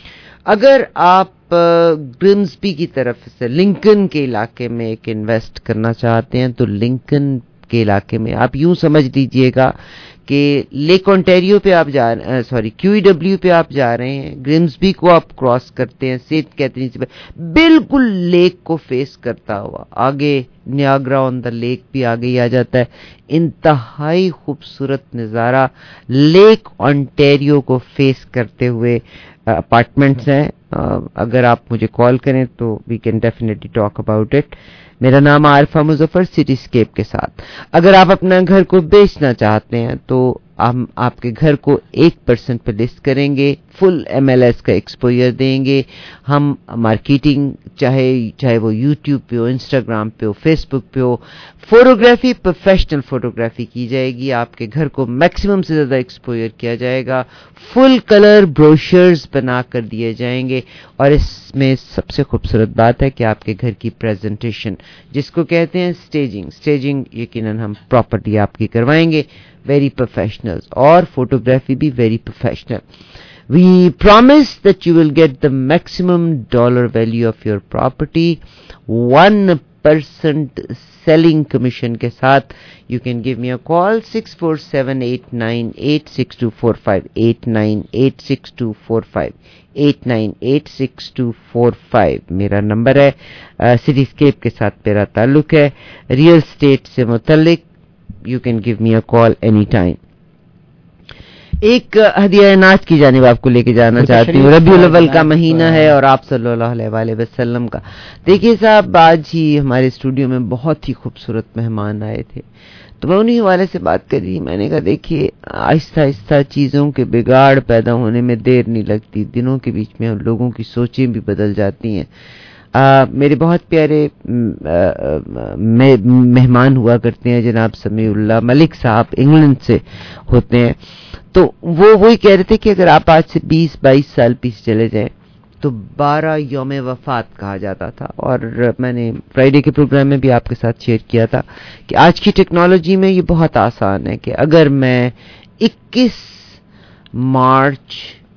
अगर आप ग्रिम्सबी की तरफ से लिंकन के इलाके में एक इन्वेस्ट करना चाहते हैं, तो लिंकन के इलाके में आप यूं समझ लीजिएगा कि लेक ओंटारियो पे आप जा रहे हैं, सॉरी क्यूईडब्ल्यू पे आप जा रहे हैं, ग्रिम्सबी को आप क्रॉस करते हैं, सेंट कैथरीन से बिल्कुल लेक को फेस करता हुआ आगे नियाग्रा ऑन द लेक भी आगे ही आ जाता है। इंतहाई खूबसूरत नज़ारा लेक ओंटारियो को फेस करते हुए अपार्टमेंट्स हैं। अगर आप मुझे कॉल करें तो we can definitely talk about it. मेरा नाम आरिफा मुजफ्फर, सिटीस्केप के साथ। अगर आप अपना घर को बेचना चाहते हैं तो हम आपके घर को एक परसेंट पे लिस्ट करेंगे, फुल एमएलएस का एक्सपोजर देंगे। हम मार्केटिंग चाहे चाहे वो यूट्यूब पे हो, इंस्टाग्राम पे हो, फेसबुक पे हो, फोटोग्राफी प्रोफेशनल फोटोग्राफी की जाएगी। आपके घर को मैक्सिमम से ज़्यादा एक्सपोजर किया जाएगा। फुल कलर ब्रोशर्स बना कर दिए जाएंगे और इसमें सबसे खूबसूरत बात है कि आपके घर की प्रेजेंटेशन, जिसको कहते हैं स्टेजिंग, स्टेजिंग यकीनन हम प्रॉपर्टी आपकी करवाएंगे, वेरी प्रोफेशनल, और फोटोग्राफी भी very professional. We promise that you will get the maximum dollar value of your property, one percent selling commission के साथ। You can give me a call six four seven eight nine eight six two four five, eight nine eight six two four five, eight nine eight six two four five मेरा number है। Cityscape के साथ मेरा ताल्लुक है, real estate से मुतल्लिक। You can give me a call anytime। एक हदिया नाच की जानिब आपको लेके जाना चाहती हूँ। रबीउल अव्वल का महीना है और आप सल्लल्लाहु अलैहि वसल्लम का। देखिए साहब, आज ही हमारे स्टूडियो में बहुत ही खूबसूरत मेहमान आए थे, तो मैं उन्हीं हवाले से बात कर रही। मैंने कहा देखिए, आहिस्ता आहिस्ता चीज़ों के बिगाड़ पैदा होने में देर नहीं लगती, दिनों के बीच में हम लोगों की सोचें भी बदल जाती हैं। आ, मेरे बहुत प्यारे मेहमान हुआ करते हैं, जनाब समीउल्लाह मलिक साहब इंग्लैंड से होते हैं। तो वो वही कह रहे थे कि अगर आप आज से बीस बाईस साल पीछे चले जाएं तो बारह यौम वफात कहा जाता था। और मैंने फ्राइडे के प्रोग्राम में भी आपके साथ शेयर किया था कि आज की टेक्नोलॉजी में ये बहुत आसान है कि अगर मैं इक्कीस मार्च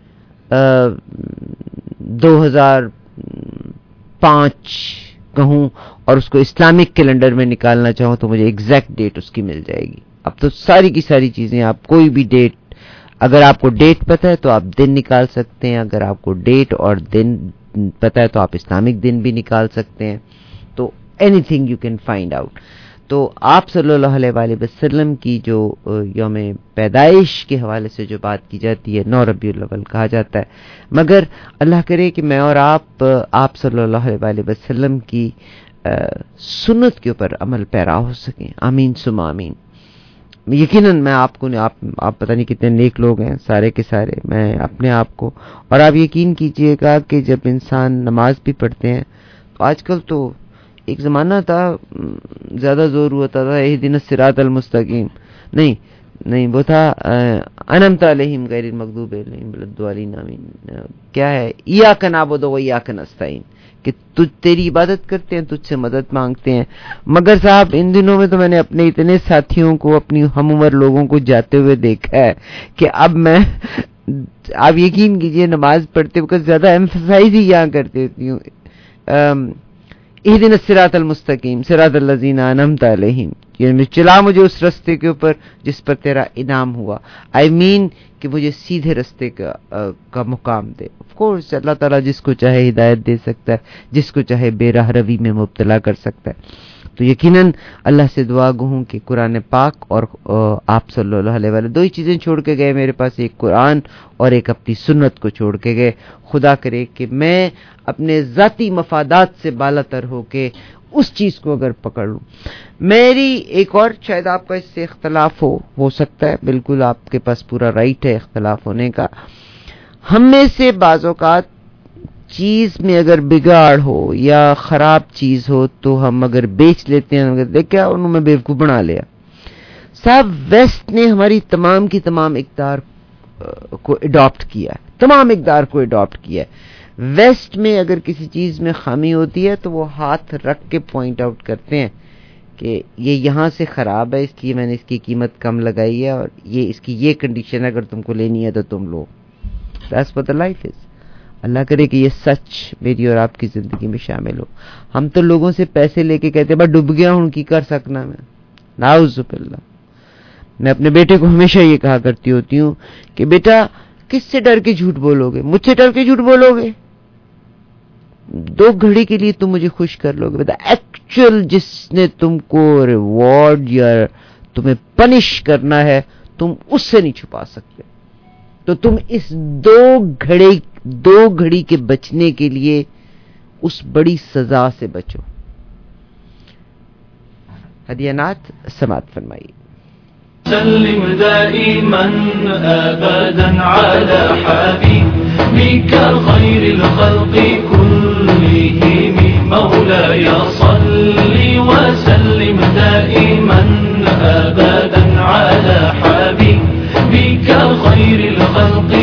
दो हज़ार पाँच कहूँ और उसको इस्लामिक कैलेंडर में निकालना चाहूँ तो मुझे एग्जैक्ट डेट उसकी मिल जाएगी। अब तो सारी की सारी चीज़ें, आप कोई भी डेट, अगर आपको डेट पता है तो आप दिन निकाल सकते हैं, अगर आपको डेट और दिन पता है तो आप इस्लामिक दिन भी निकाल सकते हैं। तो anything you can find out. तो आप सल्लल्लाहु अलैहि वसल्लम की जो यौम पैदाइश के हवाले से जो बात की जाती है, नौ रबीउल अव्वल कहा जाता है, मगर अल्लाह करे कि मैं और आप आप सल्लल्लाहु अलैहि वसल्लम की सुन्नत के ऊपर अमल पैरा हो सकें। आमीन सुमा आमीन। یقیناً میں آپ کو آپ آپ پتہ نہیں کتنے نیک لوگ ہیں سارے کے سارے، میں اپنے آپ کو، اور آپ یقین کیجئے گا کہ جب انسان نماز بھی پڑھتے ہیں تو آج کل تو ایک زمانہ تھا زیادہ زور ہوتا تھا اہدنا الصراط المستقیم، نہیں نہیں وہ تھا انعمت علیہم غیر المغضوب علیہم ولا الضالین، آمین، کیا ہے ایاک نعبد و ایاک نستعین، کہ تجھ تیری عبادت کرتے ہیں، تجھ سے مدد مانگتے ہیں. مگر صاحب ان دنوں میں تو میں نے اپنے اتنے ساتھیوں کو، اپنی ہم عمر لوگوں کو جاتے ہوئے دیکھا ہے کہ اب میں آپ یقین کیجئے نماز پڑھتے وقت زیادہ ایمفسائز ہی یہاں کرتے ہوتی ہوں اہدنا الصراط المستقیم صراط الذین انعمت علیہم، یعنی چلا مجھے اس رستے کے اوپر جس پر تیرا انعام ہوا. آئی I مین mean کہ مجھے سیدھے رستے کا کا مقام دے. آف کورس اللہ تعالیٰ جس کو چاہے ہدایت دے سکتا ہے، جس کو چاہے بے راہ روی میں مبتلا کر سکتا ہے. تو یقیناً اللہ سے دعا گو ہوں کہ قرآن پاک اور آپ صلی اللہ علیہ وسلم دو ہی چیزیں چھوڑ کے گئے میرے پاس، ایک قرآن اور ایک اپنی سنت کو چھوڑ کے گئے. خدا کرے کہ میں اپنے ذاتی مفادات سے بالا تر ہو کے اس چیز کو اگر پکڑ لوں. میری ایک اور، شاید آپ کا اس سے اختلاف ہو ہو سکتا ہے، بالکل آپ کے پاس پورا رائٹ ہے اختلاف ہونے کا. ہم میں سے بعض اوقات چیز میں اگر بگاڑ ہو یا خراب چیز ہو تو ہم اگر بیچ لیتے ہیں، اگر دیکھا انہوں میں بیوقوف بنا لیا. صاحب ویسٹ نے ہماری تمام کی تمام اقدار کو اڈاپٹ کیا ہے، تمام اقدار کو اڈاپٹ کیا ہے. ویسٹ میں اگر کسی چیز میں خامی ہوتی ہے تو وہ ہاتھ رکھ کے پوائنٹ آؤٹ کرتے ہیں کہ یہ یہاں سے خراب ہے، اس لیے میں نے اس کی قیمت کم لگائی ہے، اور یہ اس کی یہ کنڈیشن ہے، اگر تم کو لینی ہے تو تم لو. That's what the life is. اللہ کرے کہ یہ سچ میری اور آپ کی زندگی میں شامل ہو. ہم تو لوگوں سے پیسے لے کے کہتے ہیں بس ڈوب گیا ہوں کی کر سکنا میں، نعوذ باللہ. میں اپنے بیٹے کو ہمیشہ یہ کہا کرتی ہوتی ہوں کہ بیٹا کس سے ڈر کے جھوٹ بولو گے؟ مجھ سے ڈر کے جھوٹ بولو گے؟ دو گھڑی کے لیے تم مجھے خوش کر لو گے، بیٹا ایکچوئل جس نے تم کو ریوارڈ یا تمہیں پنش کرنا ہے تم اس سے نہیں چھپا سکتے. تو تم اس دو گھڑی دو گھڑی کے بچنے کے لیے اس بڑی سزا سے بچو. ہدیانات سماعت فرمائیے. سلم دائما ابدا على حبيبك خير الخلق كلهم مولاي صل وسلم دائما ابدا على حبيبك خير الخلق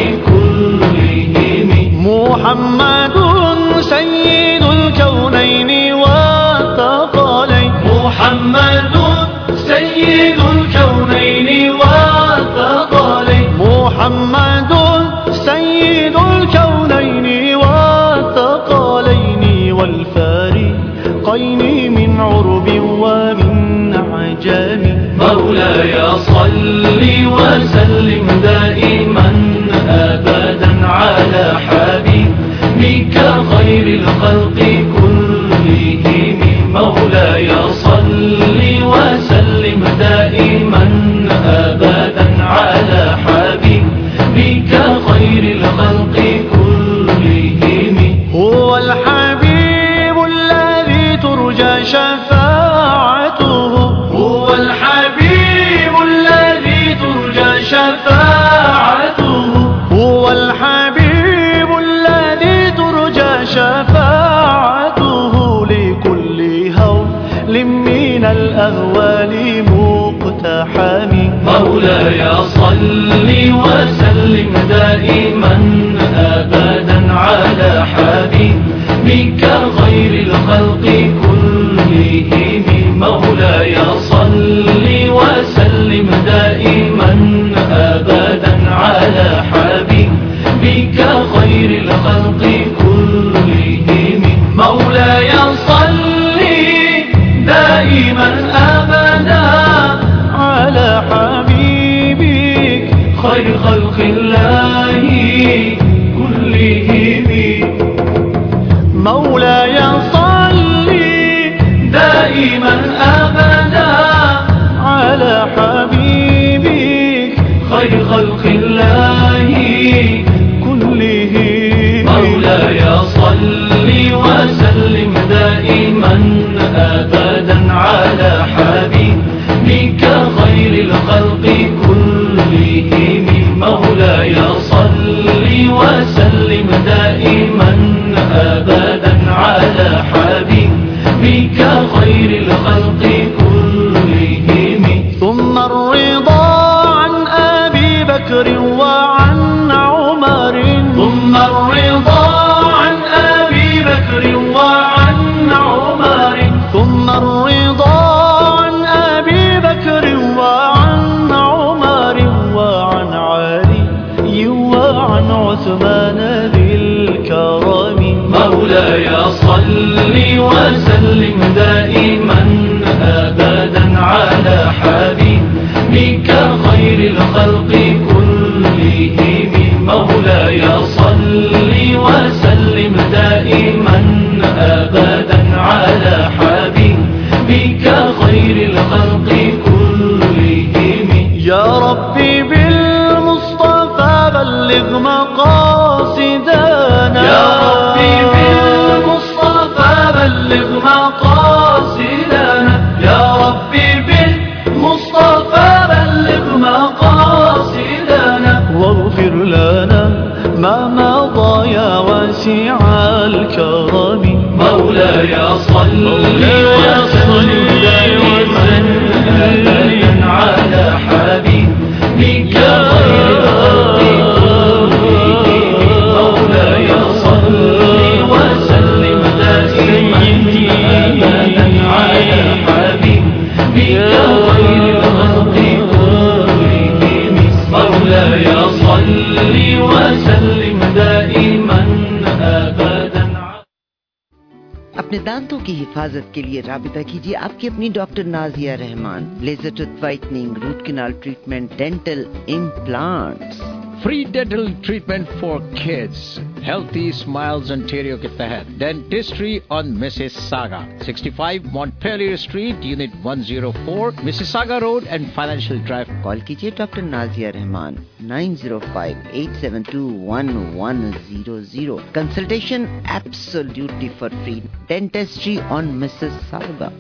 كلهم محمد سيد الكونين والثقلين محمد سيد الكونين والثقلين محمد سيد الكونين والثقلين والفارقين من عرب ومن عجم مولاي صل وسلم دائما أبدا على حبيبك خير الخلق كلهم مولاي صل وسلم دائما أبدا على حبيبك خير الخلق كلهم هو الحبيب الذي ترجى شفاعته هو الحبيب الذي ترجى شفاعته هو الحبيب الذي ترجى شفاعته لكل هول من الأهوال مقتحم مولاي صل وسلم دائما أبدا على حبيبك خير الخلق كلهم مولاي صل وسلم دائما أبدا على حبيبك خير الخلق كلهم مولاي صل دائما أبدا على حبيبك خير خلق الله كلهم مولاي صل دائما أبدا على حبيبك خير خلق الله كلهم مولاي صل وسلم دائما أبدا على حبيبك خير الخلق وسلم دائما أبدا على حبيبك خير الخلق كلهم مولاي صل وسلم دائما أبدا على حبيبك خير الخلق كلهم يا ربي بالمصطفى بلغ مقاصدنا يا ربي بالمصطفى بلغ مقاصدنا يا ربي بالمصطفى بلغ مقاصدنا واغفر لنا ما مضى يا واسع الكرم مولاي صل وسلم دائما على حبيبك خير الخلق كلهم مولاي صل وسلم دائما على حبيبك خير الخلق كلهم مولاي صل وسلم دائما أبدا. اپنے دانتوں کی حفاظت کے لیے رابطہ کیجیے آپ کی اپنی doctor Nazia Rehman. Laser tooth whitening, root canal treatment, dental implants. Free dental treatment for kids. Healthy smiles Ontario کے تحت dentistry on Mississauga, sixty five Montpellier Street, unit one zero four, Mississauga road and financial Drive. Call کیجیے doctor Nazia Rehman nine zero five eight seven two one one zero zero. Consultation absolutely for free. Dentistry on Mississauga.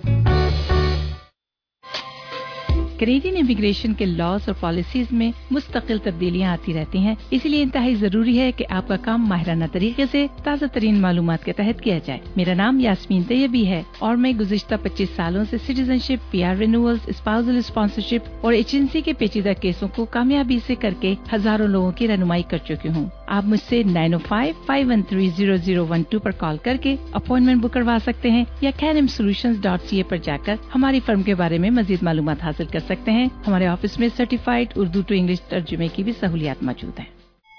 Canadian immigration کے laws اور policies میں مستقل تبدیلیاں آتی رہتی ہیں, اسی لیے انتہائی ضروری ہے کہ آپ کا کام ماہرانہ طریقے سے تازہ ترین معلومات کے تحت کیا جائے. میرا نام یاسمین طیبی ہے اور میں گزشتہ پچیس سالوں سے citizenship, P R renewals, spousal sponsorship اور ایجنسی کے پیچیدہ کیسوں کو کامیابی سے کر کے ہزاروں لوگوں کی رہنمائی کر چکی ہوں. آپ مجھ سے nine O five five one three zero zero one two پر کال کر کے اپوائنٹمنٹ بک کروا سکتے ہیں یا کینم سولوشنز ڈاٹ سی اے پر جا کر ہماری فرم کے بارے میں مزید معلومات حاصل کر سکتے ہیں. ہمارے آفس میں سرٹیفائڈ اردو ٹو انگلش ترجمے کی بھی سہولیات موجود ہیں.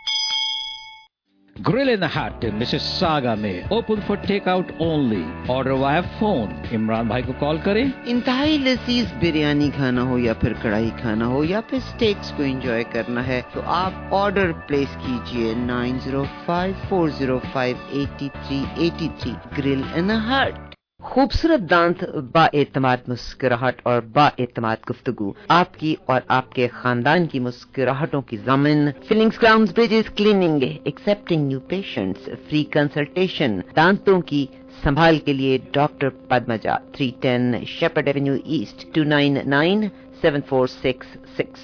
گرل ان ہٹ مسیساگا میں open for take out only. Order via phone. Imran بھائی کو کال کریں. انتہائی لذیذ بریانی کھانا ہو یا پھر کڑھائی کھانا ہو یا پھر اسٹیکس کو انجوائے کرنا ہے تو آپ آرڈر پلیس کیجئے nine zero five four zero five eighty three eighty three. Grill in hut. خوبصورت دانت, با اعتماد مسکراہٹ اور با اعتماد گفتگو, آپ کی اور آپ کے خاندان کی مسکراہٹوں کی ضامن. Fillings, crowns, bridges, cleaning, accepting new patients, free consultation. دانتوں کی سنبھال کے لیے doctor Padmaja, three ten Sheppard avenue east, two nine nine seven four six six.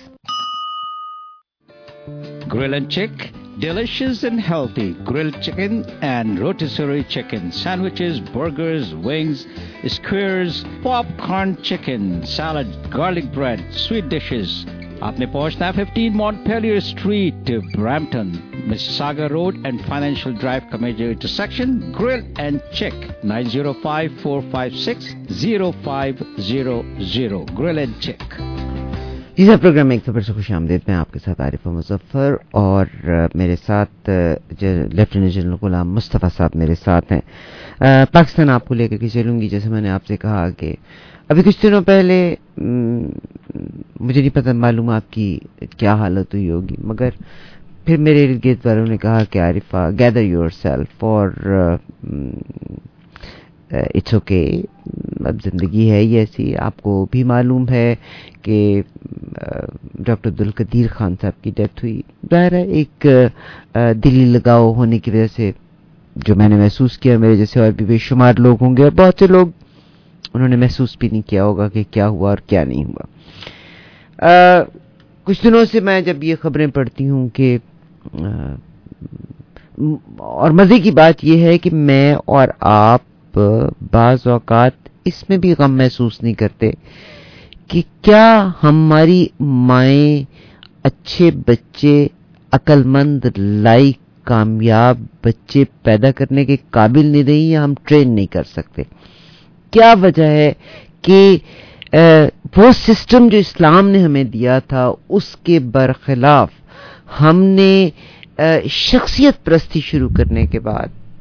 Grill and Chick, delicious and healthy grilled chicken and rotisserie chicken, sandwiches, burgers, wings, skewers, popcorn chicken, salad, garlic bread, sweet dishes. آپ نے پہنچنا ہے fifteen Montpellier street, Brampton, Mississauga road and financial drive کا major intersection. Grill and chick nine zero five four five six zero five zero zero. Grill and chick. جی sir, program میں ایک سفر سے خوش آمدید. میں آپ کے ساتھ عارف مظفر اور میرے ساتھ لیفٹیننٹ جنرل غلام مصطفیٰ صاحب میرے ساتھ ہیں. پاکستان آپ کو لے کر کے چلوں گی. جیسے میں نے آپ سے کہا کہ ابھی کچھ دنوں پہلے مجھے نہیں پتہ معلوم آپ کی کیا حالت ہوئی ہوگی, مگر پھر میرے ارد گرد والوں نے کہا کہ عارفہ گیدر یور سیلف اور اٹس اوکے, اب زندگی ہے ہی ایسی. آپ کو بھی معلوم ہے کہ ڈاکٹر عبدالقدیر خان صاحب کی ڈیتھ ہوئی. ظاہر ہے ایک دلی لگاؤ ہونے کی وجہ سے جو میں نے محسوس کیا, میرے جیسے اور بھی بے شمار لوگ ہوں گے اور بہت سے لوگ انہوں نے محسوس بھی نہیں کیا ہوگا کہ کیا ہوا اور کیا نہیں ہوا. کچھ دنوں سے میں جب یہ خبریں پڑھتی ہوں کہ, اور مزے کی بات یہ ہے کہ میں اور آپ بعض اوقات اس میں بھی غم محسوس نہیں کرتے کہ کیا ہماری مائیں اچھے بچے, عقل مند, لائق, کامیاب بچے پیدا کرنے کے قابل نہیں رہی یا ہم ٹرین نہیں کر سکتے. کیا وجہ ہے کہ وہ سسٹم جو اسلام نے ہمیں دیا تھا اس کے برخلاف ہم نے شخصیت پرستی شروع کرنے کے بعد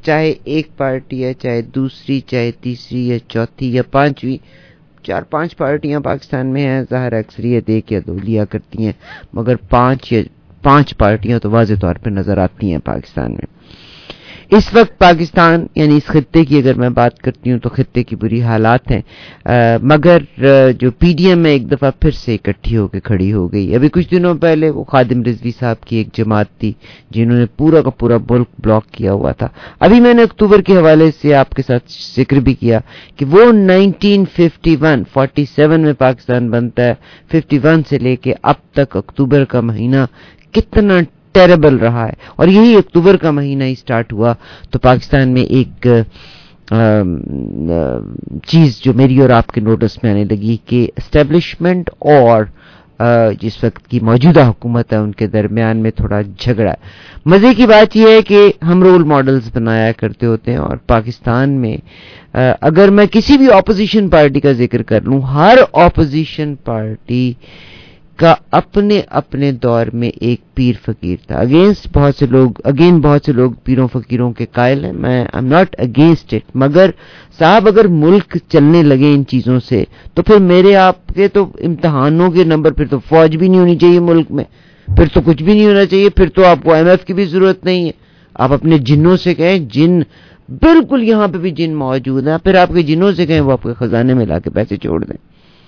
چاہے ایک پارٹی ہے, چاہے دوسری, چاہے تیسری یا چوتھی یا پانچویں, چار پانچ پارٹیاں پاکستان میں ہیں, ظاہر اکثریت ایک یا دو لیا کرتی ہیں, مگر پانچ یا پانچ پارٹیاں تو واضح طور پہ نظر آتی ہیں پاکستان میں. اس وقت پاکستان یعنی اس خطے کی اگر میں بات کرتی ہوں تو خطے کی بری حالات ہیں, آ, مگر جو پی ڈی ایم ہے ایک دفعہ پھر سے اکٹھی ہو کے کھڑی ہو گئی. ابھی کچھ دنوں پہلے وہ خادم رضوی صاحب کی ایک جماعت تھی جنہوں نے پورا کا پورا ملک بلاک کیا ہوا تھا. ابھی میں نے اکتوبر کے حوالے سے آپ کے ساتھ ذکر بھی کیا کہ وہ nineteen fifty one forty seven میں پاکستان بنتا ہے, ففٹی ون سے لے کے اب تک اکتوبر کا مہینہ کتنا ٹیریبل رہا ہے. اور یہی اکتوبر کا مہینہ ہی سٹارٹ ہوا تو پاکستان میں ایک آ, آ, چیز جو میری اور آپ کے نوٹس میں آنے لگی کہ اسٹیبلشمنٹ اور آ, جس وقت کی موجودہ حکومت ہے ان کے درمیان میں تھوڑا جھگڑا ہے. مزے کی بات یہ ہے کہ ہم رول ماڈلز بنایا کرتے ہوتے ہیں, اور پاکستان میں آ, اگر میں کسی بھی اپوزیشن پارٹی کا ذکر کر لوں, ہر اپوزیشن پارٹی کا اپنے اپنے دور میں ایک پیر فقیر تھا. اگینسٹ بہت سے لوگ اگین بہت سے لوگ پیروں فقیروں کے قائل ہیں, میں I am not against it, مگر صاحب اگر ملک چلنے لگے ان چیزوں سے تو پھر میرے آپ کے تو امتحانوں کے نمبر, پھر تو فوج بھی نہیں ہونی چاہیے ملک میں, پھر تو کچھ بھی نہیں ہونا چاہیے, پھر تو آپ کو ایم ایف کی بھی ضرورت نہیں ہے. آپ اپنے جنوں سے کہیں, جن بالکل یہاں پہ بھی جن موجود ہیں, پھر آپ کے جنوں سے کہیں وہ آپ کے خزانے میں لا کے پیسے چھوڑ دیں.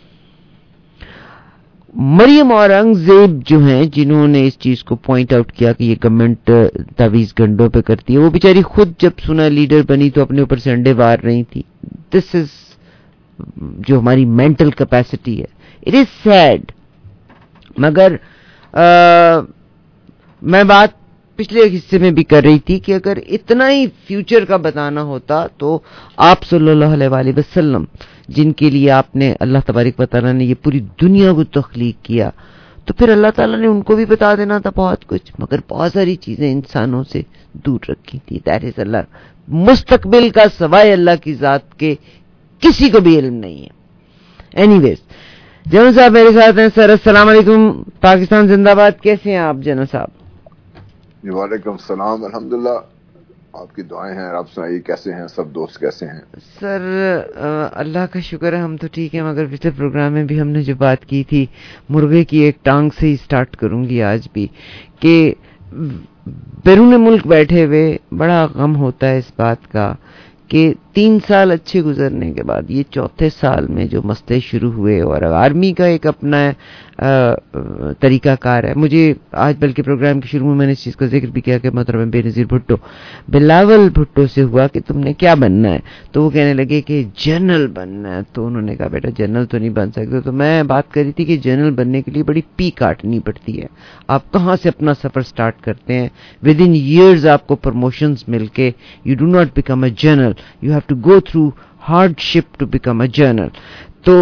مریم اورنگزیب جو ہیں جنہوں نے اس چیز کو پوائنٹ آؤٹ کیا کہ یہ گورنمنٹ تعویذ گنڈوں پہ کرتی ہے, وہ بیچاری خود جب سنا لیڈر بنی تو اپنے اوپر سے انڈے وار رہی تھی. دس از جو ہماری مینٹل کیپیسٹی ہے, اٹ از سیڈ. مگر آ, میں بات پچھلے حصے میں بھی کر رہی تھی کہ اگر اتنا ہی فیوچر کا بتانا ہوتا تو آپ صلی اللہ علیہ وآلہ وسلم جن کے لیے آپ نے اللہ تبارک و تعالیٰ نے یہ پوری دنیا کو تخلیق کیا, تو پھر اللہ تعالیٰ نے ان کو بھی بتا دینا تھا بہت کچھ, مگر بہت ساری چیزیں انسانوں سے دور رکھی تھی. That is Allah. مستقبل کا سوائے اللہ کی ذات کے کسی کو بھی علم نہیں ہے. اینی ویز, جنرل صاحب میرے ساتھ ہیں. سر السلام علیکم, پاکستان زندہ باد. کیسے ہیں آپ جنرل صاحب؟ جی وعلیکم السلام, الحمدللہ, آپ کی دعائیں ہیں. آپ سنائیے کیسے ہیں سب, دوست کیسے ہیں؟ سر اللہ کا شکر ہے ہم تو ٹھیک ہیں, مگر پچھلے پروگرام میں بھی ہم نے جو بات کی تھی مرغے کی ایک ٹانگ سے ہی سٹارٹ کروں گی آج بھی, کہ بیرون ملک بیٹھے ہوئے بڑا غم ہوتا ہے اس بات کا کہ تین سال اچھے گزرنے کے بعد یہ چوتھے سال میں جو مسئلے شروع ہوئے, اور آرمی کا ایک اپنا طریقہ کار ہے. مجھے آج بلکہ پروگرام کے شروع میں میں نے اس چیز کا ذکر بھی کیا کہ محترم بے نظیر بھٹو بلاول بھٹو سے ہوا کہ تم نے کیا بننا ہے, تو وہ کہنے لگے کہ جنرل بننا ہے. تو انہوں نے کہا بیٹا جنرل تو نہیں بن سکتے. تو میں بات کر رہی تھی کہ جنرل بننے کے لیے بڑی پی کاٹنی پڑتی ہے. آپ کہاں سے اپنا سفر سٹارٹ کرتے ہیں, ود ان ایئرز آپ کو پروموشنز مل کے you do not become a general, you have to go through hardship to become a general. تو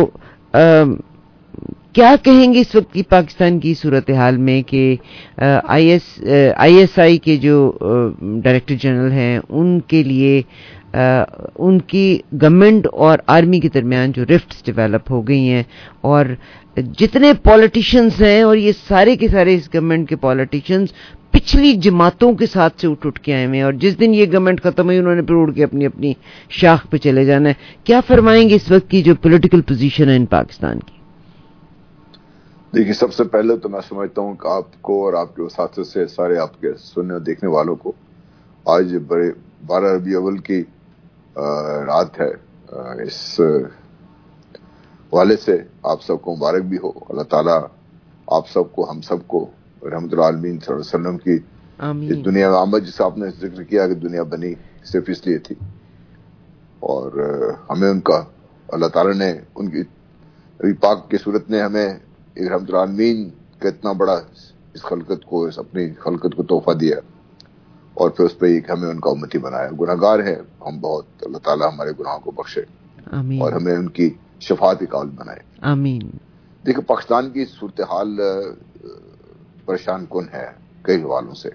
کیا کہیں گے اس وقت کی پاکستان کی صورتحال میں کہ آئی ایس آئی ایس آئی کے جو ڈائریکٹر جنرل ہیں ان کے لیے ان کی گورنمنٹ اور آرمی کے درمیان جو رفٹس ڈیولپ ہو گئی ہیں, اور جتنے پولیٹیشینز ہیں, اور یہ سارے کے سارے اس گورنمنٹ کے پولیٹیشینز پچھلی جماعتوں کے ساتھ سے اٹھ اٹھ کے آئے ہیں, اور جس دن یہ گورنمنٹ ختم ہوئی انہوں نے پھر اڑ کے اپنی اپنی شاخ پہ چلے جانا ہے. کیا فرمائیں گے اس وقت کی جو پولیٹیکل پوزیشن ہے ان پاکستان کی؟ دیکھیے, سب سے پہلے تو میں سمجھتا ہوں کہ آپ کو اور آپ کے اساتذہ سے سارے آپ کے سننے اور دیکھنے والوں کو آج بڑے بارہ ربیع اول کی رات ہے. اس والے سے آپ سب کو مبارک بھی ہو. اللہ تعالیٰ آپ سب کو, ہم سب کو رحمت العالمین صلی اللہ علیہ وسلم کی اس دنیا میں آمد, جس آپ نے ذکر کیا کہ دنیا بنی صرف اس لیے تھی, اور ہمیں ان کا اللہ تعالیٰ نے ان کی ابھی پاک کی صورت نے ہمیں رحمت العالمین کا اتنا بڑا اس خلقت کو, اس اپنی خلقت کو تحفہ دیا, اور پھر اس پہ ایک ہمیں ان کا امتی بنایا. گناہگار ہیں ہم بہت, اللہ تعالیٰ ہمارے گناہوں کو بخشے آمین, اور ہمیں ان کی شفاعت کے قابل بنائے. آمین. دیکھیں, پاکستان کی صورتحال پریشان کن ہے کئی حوالوں سے.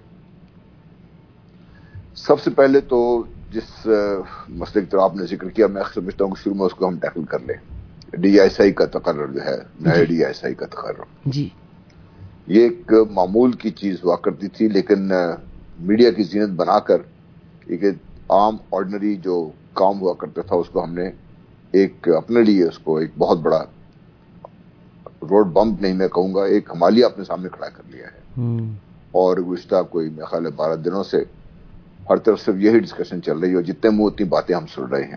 سب سے پہلے تو جس مسئلے کی طرح آپ نے ذکر کیا, میں سمجھتا ہوں کہ شروع میں اس کو ہم ٹیکل کر لیں. ڈی ایس آئی کا تقرر جو ہے, نئے ڈی ایس آئی کا تقرر, جی یہ ایک معمول کی چیز ہوا کرتی تھی, لیکن میڈیا کی زینت بنا کر ایک عام آرڈنری جو کام ہوا کرتا تھا اس کو ہم نے ایک اپنے لیے اس کو ایک بہت بڑا روڈ بمپ نہیں میں کہوں گا, ایک ہمالیہ اپنے سامنے کھڑا کر لیا ہے. اور گزشتہ کوئی میرے خیال ہے بارہ دنوں سے ہر طرف سے یہی ڈسکشن چل رہی ہے اور جتنے منہ اتنی باتیں ہم سن رہے ہیں.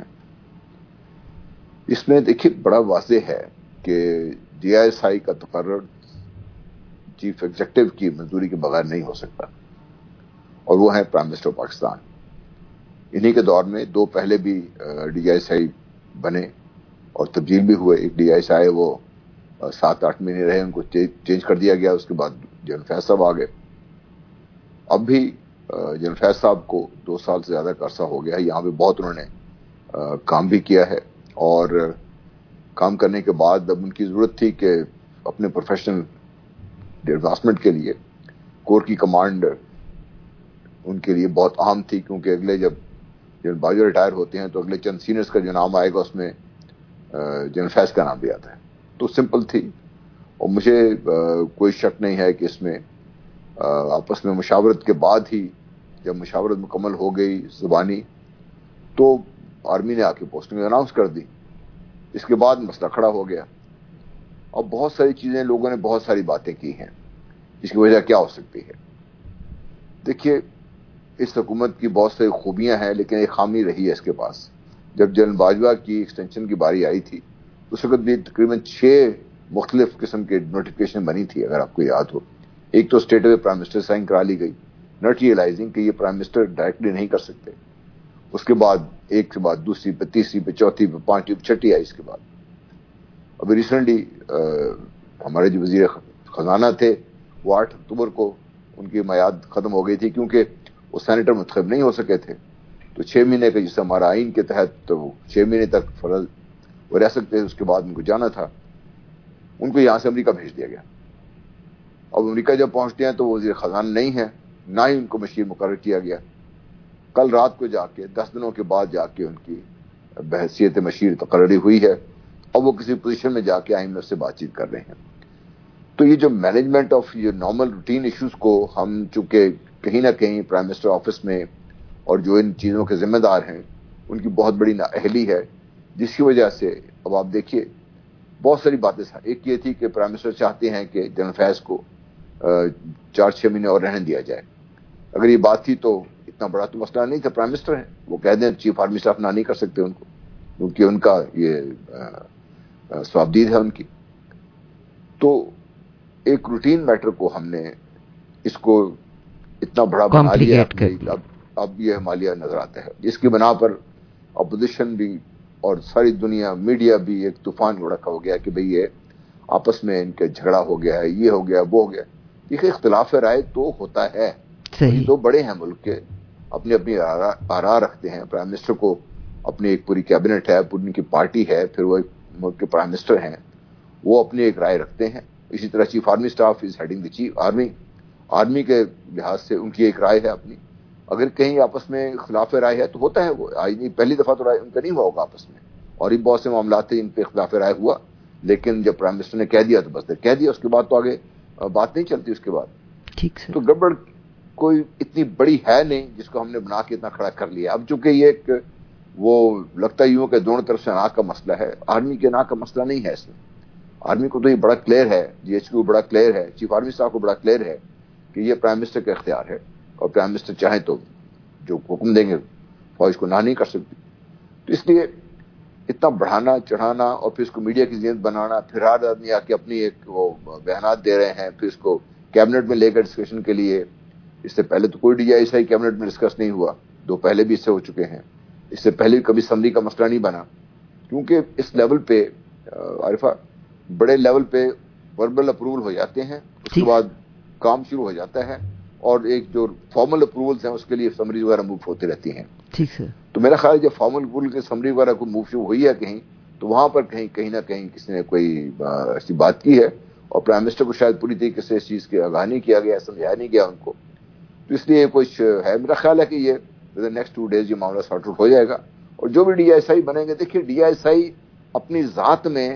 اس میں دیکھیے بڑا واضح ہے کہ ڈی آئی ایس آئی کا تقرر چیف ایگزیکٹو کی منظوری کے بغیر نہیں ہو سکتا, اور وہ ہیں پرائم منسٹر پاکستان. انہی کے دور میں دو پہلے بھی ڈی آئی ایس آئی بنے اور تبدیل بھی ہوئے. ایک ڈی آئی ایس آئی وہ سات آٹھ مہینے رہے, ان کو چینج کر دیا گیا, اس کے بعد جنرل فیض صاحب آ گئے. اب بھی جنرل فیض صاحب کو دو سال سے زیادہ کا عرصہ ہو گیا ہے, یہاں پہ بہت انہوں نے کام بھی کیا ہے, اور کام کرنے کے بعد اب ان کی ضرورت تھی کہ اپنے پروفیشنل ایڈوانسمنٹ کے لیے کور کی کمانڈ ان کے لیے بہت اہم تھی, کیونکہ اگلے جب جنرل باجوہ ریٹائر ہوتے ہیں تو اگلے چند سینئرز کا جو نام آئے گا اس میں جنرل فیض کا نام بھی آتا ہے. تو سمپل تھی, اور مجھے کوئی شک نہیں ہے کہ اس میں آپس میں مشاورت کے بعد ہی جب مشاورت مکمل ہو گئی زبانی تو آرمی نے آ کے پوسٹنگ اناؤنس کر دی. اس کے بعد مسئلہ کھڑا ہو گیا. اب بہت ساری چیزیں لوگوں نے بہت ساری باتیں کی ہیں, اس کی وجہ کیا ہو سکتی ہے. دیکھیے اس حکومت کی بہت ساری خوبیاں ہیں, لیکن ایک خامی رہی ہے اس کے پاس. جب جنرل باجوہ کی ایکسٹینشن کی باری آئی تھی اس وقت بھی تقریباً چھ مختلف قسم کے نوٹیفکیشن بنی تھی, اگر آپ کو یاد ہو. ایک تو state of prime minister sign کرا لی گئی, ناٹ ریئلائزنگ کہ یہ پرائم منسٹر ڈائریکٹلی نہیں کر سکتے. اس کے بعد ایک کے بعد دوسری پہ تیسری پہ چوتھی پہ پانچویں پہ چھٹی آئی. اس کے بعد ابھی ریسنٹلی ہمارے جو وزیر خزانہ تھے وہ آٹھ اکتوبر کو ان کی میعاد ختم ہو گئی تھی, کیونکہ وہ سینیٹر منتخب نہیں ہو سکے تھے. تو چھ مہینے کا جس ہمارا آئین کے تحت تو چھ مہینے تک فرض وہ رہ سکتے تھے, اس کے بعد ان کو جانا تھا. ان کو یہاں سے امریکہ بھیج دیا گیا. اب امریکہ جب پہنچتے ہیں تو وہ وزیر خزانہ نہیں ہے, نہ ہی ان کو مشیر مقرر کیا گیا. کل رات کو جا کے دس دنوں کے بعد جا کے ان کی بحیثیت مشیر تقرری ہوئی ہے, اور وہ کسی پوزیشن میں جا کے آئی ایم ایف سے بات چیت کر رہے ہیں. تو یہ جو مینجمنٹ آف یہ نارمل روٹین ایشوز کو ہم چونکہ کہیں نہ کہیں پرائم منسٹر آفس میں اور جو ان چیزوں کے ذمہ دار ہیں ان کی بہت بڑی نااہلی ہے, جس کی وجہ سے اب آپ دیکھیے بہت ساری باتیں. ایک یہ تھی کہ پرائم منسٹر چاہتے ہیں کہ جنرل فیض کو چار چھ مہینے اور رہنے دیا جائے. اگر یہ بات تھی تو اتنا بڑا تو مسئلہ نہیں تھا. پرائم منسٹر ہیں, وہ کہہ دیں چیف آرمی اسٹاف نہ نہیں کر سکتے ان کو, کیونکہ ان کا یہ سوابدید ہے ان کی. تو ایک روٹین میٹر کو ہم نے اس کو اتنا بڑا بنا لیا, اب اب یہ ہمالیہ نظر آتا ہے, جس کی بنا پر اپوزیشن بھی اور ساری دنیا میڈیا بھی ایک طوفان لڑکا ہو گیا کہ بھئی یہ آپس میں ان کے جھگڑا ہو گیا ہے, یہ ہو گیا وہ ہو گیا. یہ اختلاف رائے تو ہوتا ہے, دو بڑے ہیں ملک کے, اپنی اپنی آراء رکھتے ہیں. پرائم منسٹر کو اپنی ایک پوری کیبنٹ ہے, پوری کی پارٹی ہے, پھر وہ ایک ملک کے پرائم منسٹر ہیں, وہ اپنی ایک رائے رکھتے ہیں. اسی طرح chief army staff is heading the chief army, army کے لحاظ سے ان کی ایک رائے ہے اپنی. اگر کہیں آپس میں اختلاف رائے ہے تو ہوتا ہے, وہ آج نہیں پہلی دفعہ تو رائے ان کا نہیں ہوا ہوگا آپس میں, اور یہ بہت سے معاملات تھے ان پہ اختلاف رائے ہوا, لیکن جب پرائم منسٹر نے کہہ دیا تو بس کہہ دیا, اس کے بعد تو آگے بات نہیں چلتی. اس کے بعد ٹھیک سے تو گڑبڑ کوئی اتنی بڑی ہے نہیں جس کو ہم نے بنا کے اتنا کھڑا کر لیا. اب چونکہ یہ ایک وہ لگتا ہی ہوں کہ دونوں طرف سے ناک کا مسئلہ ہے, آرمی کے ناک کا مسئلہ نہیں ہے. اس میں آرمی کو تو یہ بڑا کلیئر ہے, جی ایچ کو بڑا کلیئر ہے, چیف آرمی اسٹاف کو بڑا کلیئر ہے کہ یہ پرائم منسٹر کا اختیار ہے, اور پرائم منسٹر چاہیں تو جو حکم دیں گے فوج کو نہ نہیں کر سکتی. تو اس لیے اتنا بڑھانا چڑھانا اور پھر اس کو میڈیا کی زینت بنانا, پھر ہر آدمی آ کے اپنی ایک وہ بیانات دے رہے ہیں, پھر اس کو کیبنٹ میں لے کر ڈسکشن کے لیے. اس سے پہلے تو کوئی D I S I cabinet میں ڈسکس نہیں ہوا, دو پہلے بھی اس سے ہو چکے ہیں. اس سے پہلے کبھی سمری کا مسئلہ نہیں بنا, کیونکہ اس لیول پہ عارفہ بڑے لیول پہ وربل اپروول ہو جاتے ہیں, اس کے بعد کام شروع ہو جاتا ہے, اور ایک جو فارمل اپروولز ہیں اس کے لیے سمری وغیرہ موو ہوتی رہتی ہیں. ٹھیک ہے. تو میرا خیال ہے جب فارمل اپروول کے سمری وغیرہ کو موو شروع ہوئی ہے کہیں, تو وہاں پر کہیں کہیں نہ کہیں کسی نے کوئی ایسی بات کی ہے, اور پرائم منسٹر کو شاید پوری طریقے سے اس چیز کی آگاہ نہیں کیا گیا, سمجھایا نہیں گیا ان کو. تو اس لیے کچھ ہے, میرا خیال ہے کہ یہ نیکسٹ ٹو ڈیز یہ معاملہ سارٹ آؤٹ ہو جائے گا. اور جو بھی ڈی آئی ایس آئی بنیں گے, دیکھیے ڈی آئی ایس آئی اپنی ذات میں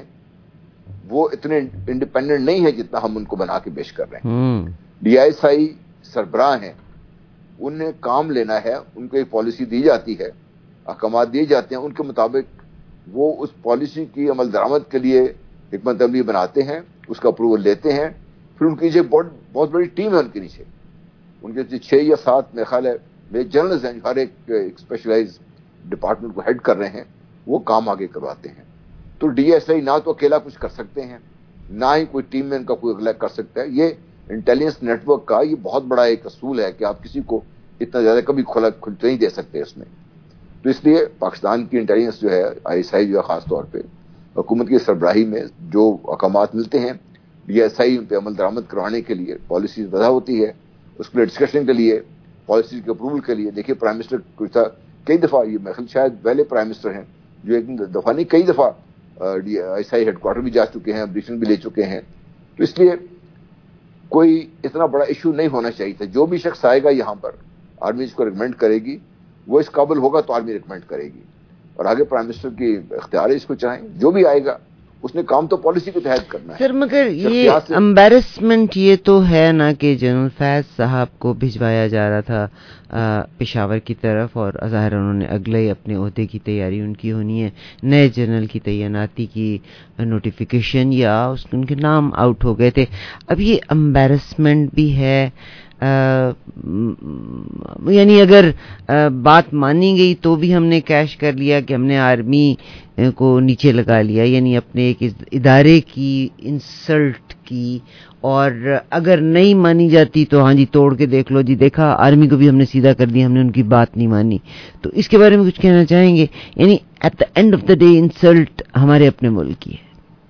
وہ اتنے انڈیپینڈنٹ نہیں ہے جتنا ہم ان کو بنا کے پیش کر رہے ہیں. ڈی آئی ایس آئی سربراہ ہیں, انہیں کام لینا ہے, ان کو ایک پالیسی دی جاتی ہے, احکامات دیے جاتے ہیں, ان کے مطابق وہ اس پالیسی کی عمل درآمد کے لیے حکمت عملی بناتے ہیں, اس کا اپروول لیتے ہیں. پھر ان کے نیچے بہت بہت بڑی ٹیم ہے, ان کے نیچے ان کے نیچے چھ یا سات میرے خیال ہے میرے جرنلز ہیں جو ہر ایک اسپیشلائز ڈپارٹمنٹ کو ہیڈ کر رہے ہیں, وہ کام آگے کرواتے ہیں. تو ڈی ایس آئی نہ تو اکیلا کچھ کر سکتے ہیں, نہ ہی کوئی ٹیم میں ان کا کوئی اگلا کر سکتا ہے. یہ انٹیلیجنس نیٹ ورک کا یہ بہت بڑا ایک اصول ہے کہ آپ کسی کو اتنا زیادہ کبھی کھلا کھلتے نہیں دے سکتے اس میں. تو اس لیے پاکستان کی انٹیلیجنس جو ہے, آئی ایس آئی جو ہے خاص طور پہ حکومت کی سربراہی میں جو احکامات ملتے ہیں ڈی ایس آئی ان پہ عمل درآمد کروانے کے لیے پالیسیز وضع ہوتی ہے, اس کے لیے ڈسکشن کے لیے, پالیسیز کے اپروول کے لیے. دیکھیے پرائم منسٹر کچھ تھا کئی دفعہ, یہ میں شاید پہلے پرائم منسٹر ہیں جو ایک دفعہ نہیں کئی دفعہ I S I headquarter بھی جا چکے ہیں, بریفنگ بھی لے چکے ہیں. تو اس لیے کوئی اتنا بڑا ایشو نہیں ہونا چاہیے تھا. جو بھی شخص آئے گا یہاں پر آرمی اس کو ریکمینڈ کرے گی, وہ اس قابل ہوگا تو آرمی ریکمینڈ کرے گی, اور آگے پرائم منسٹر کی اختیار ہے اس کو چاہیں جو بھی آئے گا اس نے کام تو پالیسی کے تحت کرنا ہے. سر مگر یہ امبیرسمنٹ یہ تو ہے نا کہ جنرل فیض صاحب کو بھجوایا جا رہا تھا پشاور کی طرف, اور ظاہر انہوں نے اگلے اپنے عہدے کی تیاری ان کی ہونی ہے, نئے جنرل کی تعیناتی کی نوٹیفیکیشن یا اس ان کے نام آؤٹ ہو گئے تھے. اب یہ امبیرسمنٹ بھی ہے, آ, یعنی اگر آ, بات مانی گئی تو بھی ہم نے کیش کر لیا کہ ہم نے آرمی کو نیچے لگا لیا, یعنی اپنے ایک ادارے کی انسلٹ کی, اور اگر نہیں مانی جاتی تو ہاں جی توڑ کے دیکھ لو جی, دیکھا آرمی کو بھی ہم نے سیدھا کر دیا, ہم نے ان کی بات نہیں مانی. تو اس کے بارے میں کچھ کہنا چاہیں گے؟ یعنی at the end of the day insult ہمارے اپنے ملک کی ہے.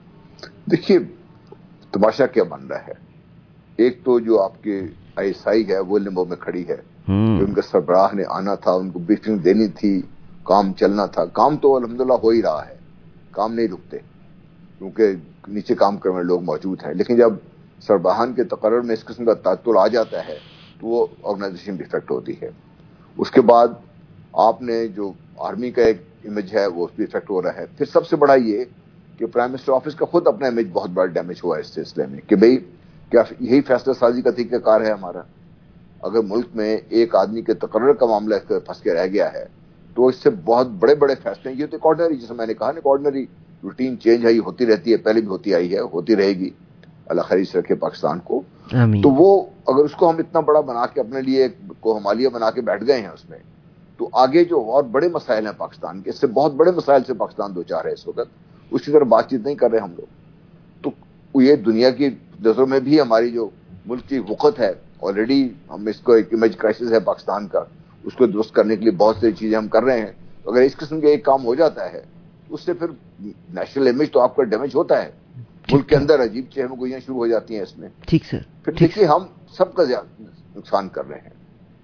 دیکھیے تماشا کیا بن رہا ہے, ایک تو جو آپ کے آئی ایس آئی ہے وہ لمبو میں کھڑی ہے, جو ان کا سربراہ نے آنا تھا, ان کو بریفنگ دینی تھی, کام چلنا تھا. کام تو الحمدللہ ہو ہی رہا ہے, کام نہیں رکتے کیونکہ نیچے کام کرنے والے لوگ موجود ہیں. لیکن جب سربراہان کے تقرر میں اس قسم کا تعطل آ جاتا ہے تو وہ آرگنائزیشن ڈیفیکٹ ہوتی ہے. اس کے بعد آپ نے جو آرمی کا ایک امیج ہے وہ ڈیفیکٹ ہو رہا ہے. پھر سب سے بڑا یہ کہ پرائم منسٹر آفس کا خود اپنا امیج بہت بڑا ڈیمیج ہوا ہے اس سلسلے میں کہ بھئی کیا یہی فیصلہ سازی کا طریقہ کار ہے ہمارا؟ اگر ملک میں ایک آدمی کے تقرر کا معاملہ پھنس کے رہ گیا ہے تو اس سے بہت بڑے بڑے فیصلے, یہ تو ایک آرڈنری, جیسے میں نے کہا نا, آرڈنری روٹین چینج ہے, یہ ہوتی رہتی ہے, پہلے بھی ہوتی آئی ہے, ہوتی رہے گی, اللہ خیریت رکھے پاکستان کو. تو وہ اگر اس کو ہم اتنا بڑا بنا کے اپنے لیے کو ہمالیہ بنا کے بیٹھ گئے ہیں اس میں, تو آگے جو اور بڑے مسائل ہیں پاکستان کے, اس سے بہت بڑے مسائل سے پاکستان دو چار ہے اس وقت, اس کی طرف بات چیت نہیں کر رہے ہم لوگ. تو یہ دنیا کی نظروں میں بھی ہماری جو ملک کی وقت ہے, آلریڈی ہم اس کو ایک امیج کرائسس ہے پاکستان کا, اس کو درست کرنے کے لیے بہت سی چیزیں ہم کر رہے ہیں. اگر اس قسم کا ایک کام ہو جاتا ہے اس سے پھر نیشنل امیج تو آپ کا ڈیمیج ہوتا ہے, ملک کے اندر عجیب چہم گوئیاں شروع ہو جاتی ہیں اس میں. ٹھیک سر. پھر دیکھیے ہم سب کا نقصان کر رہے ہیں,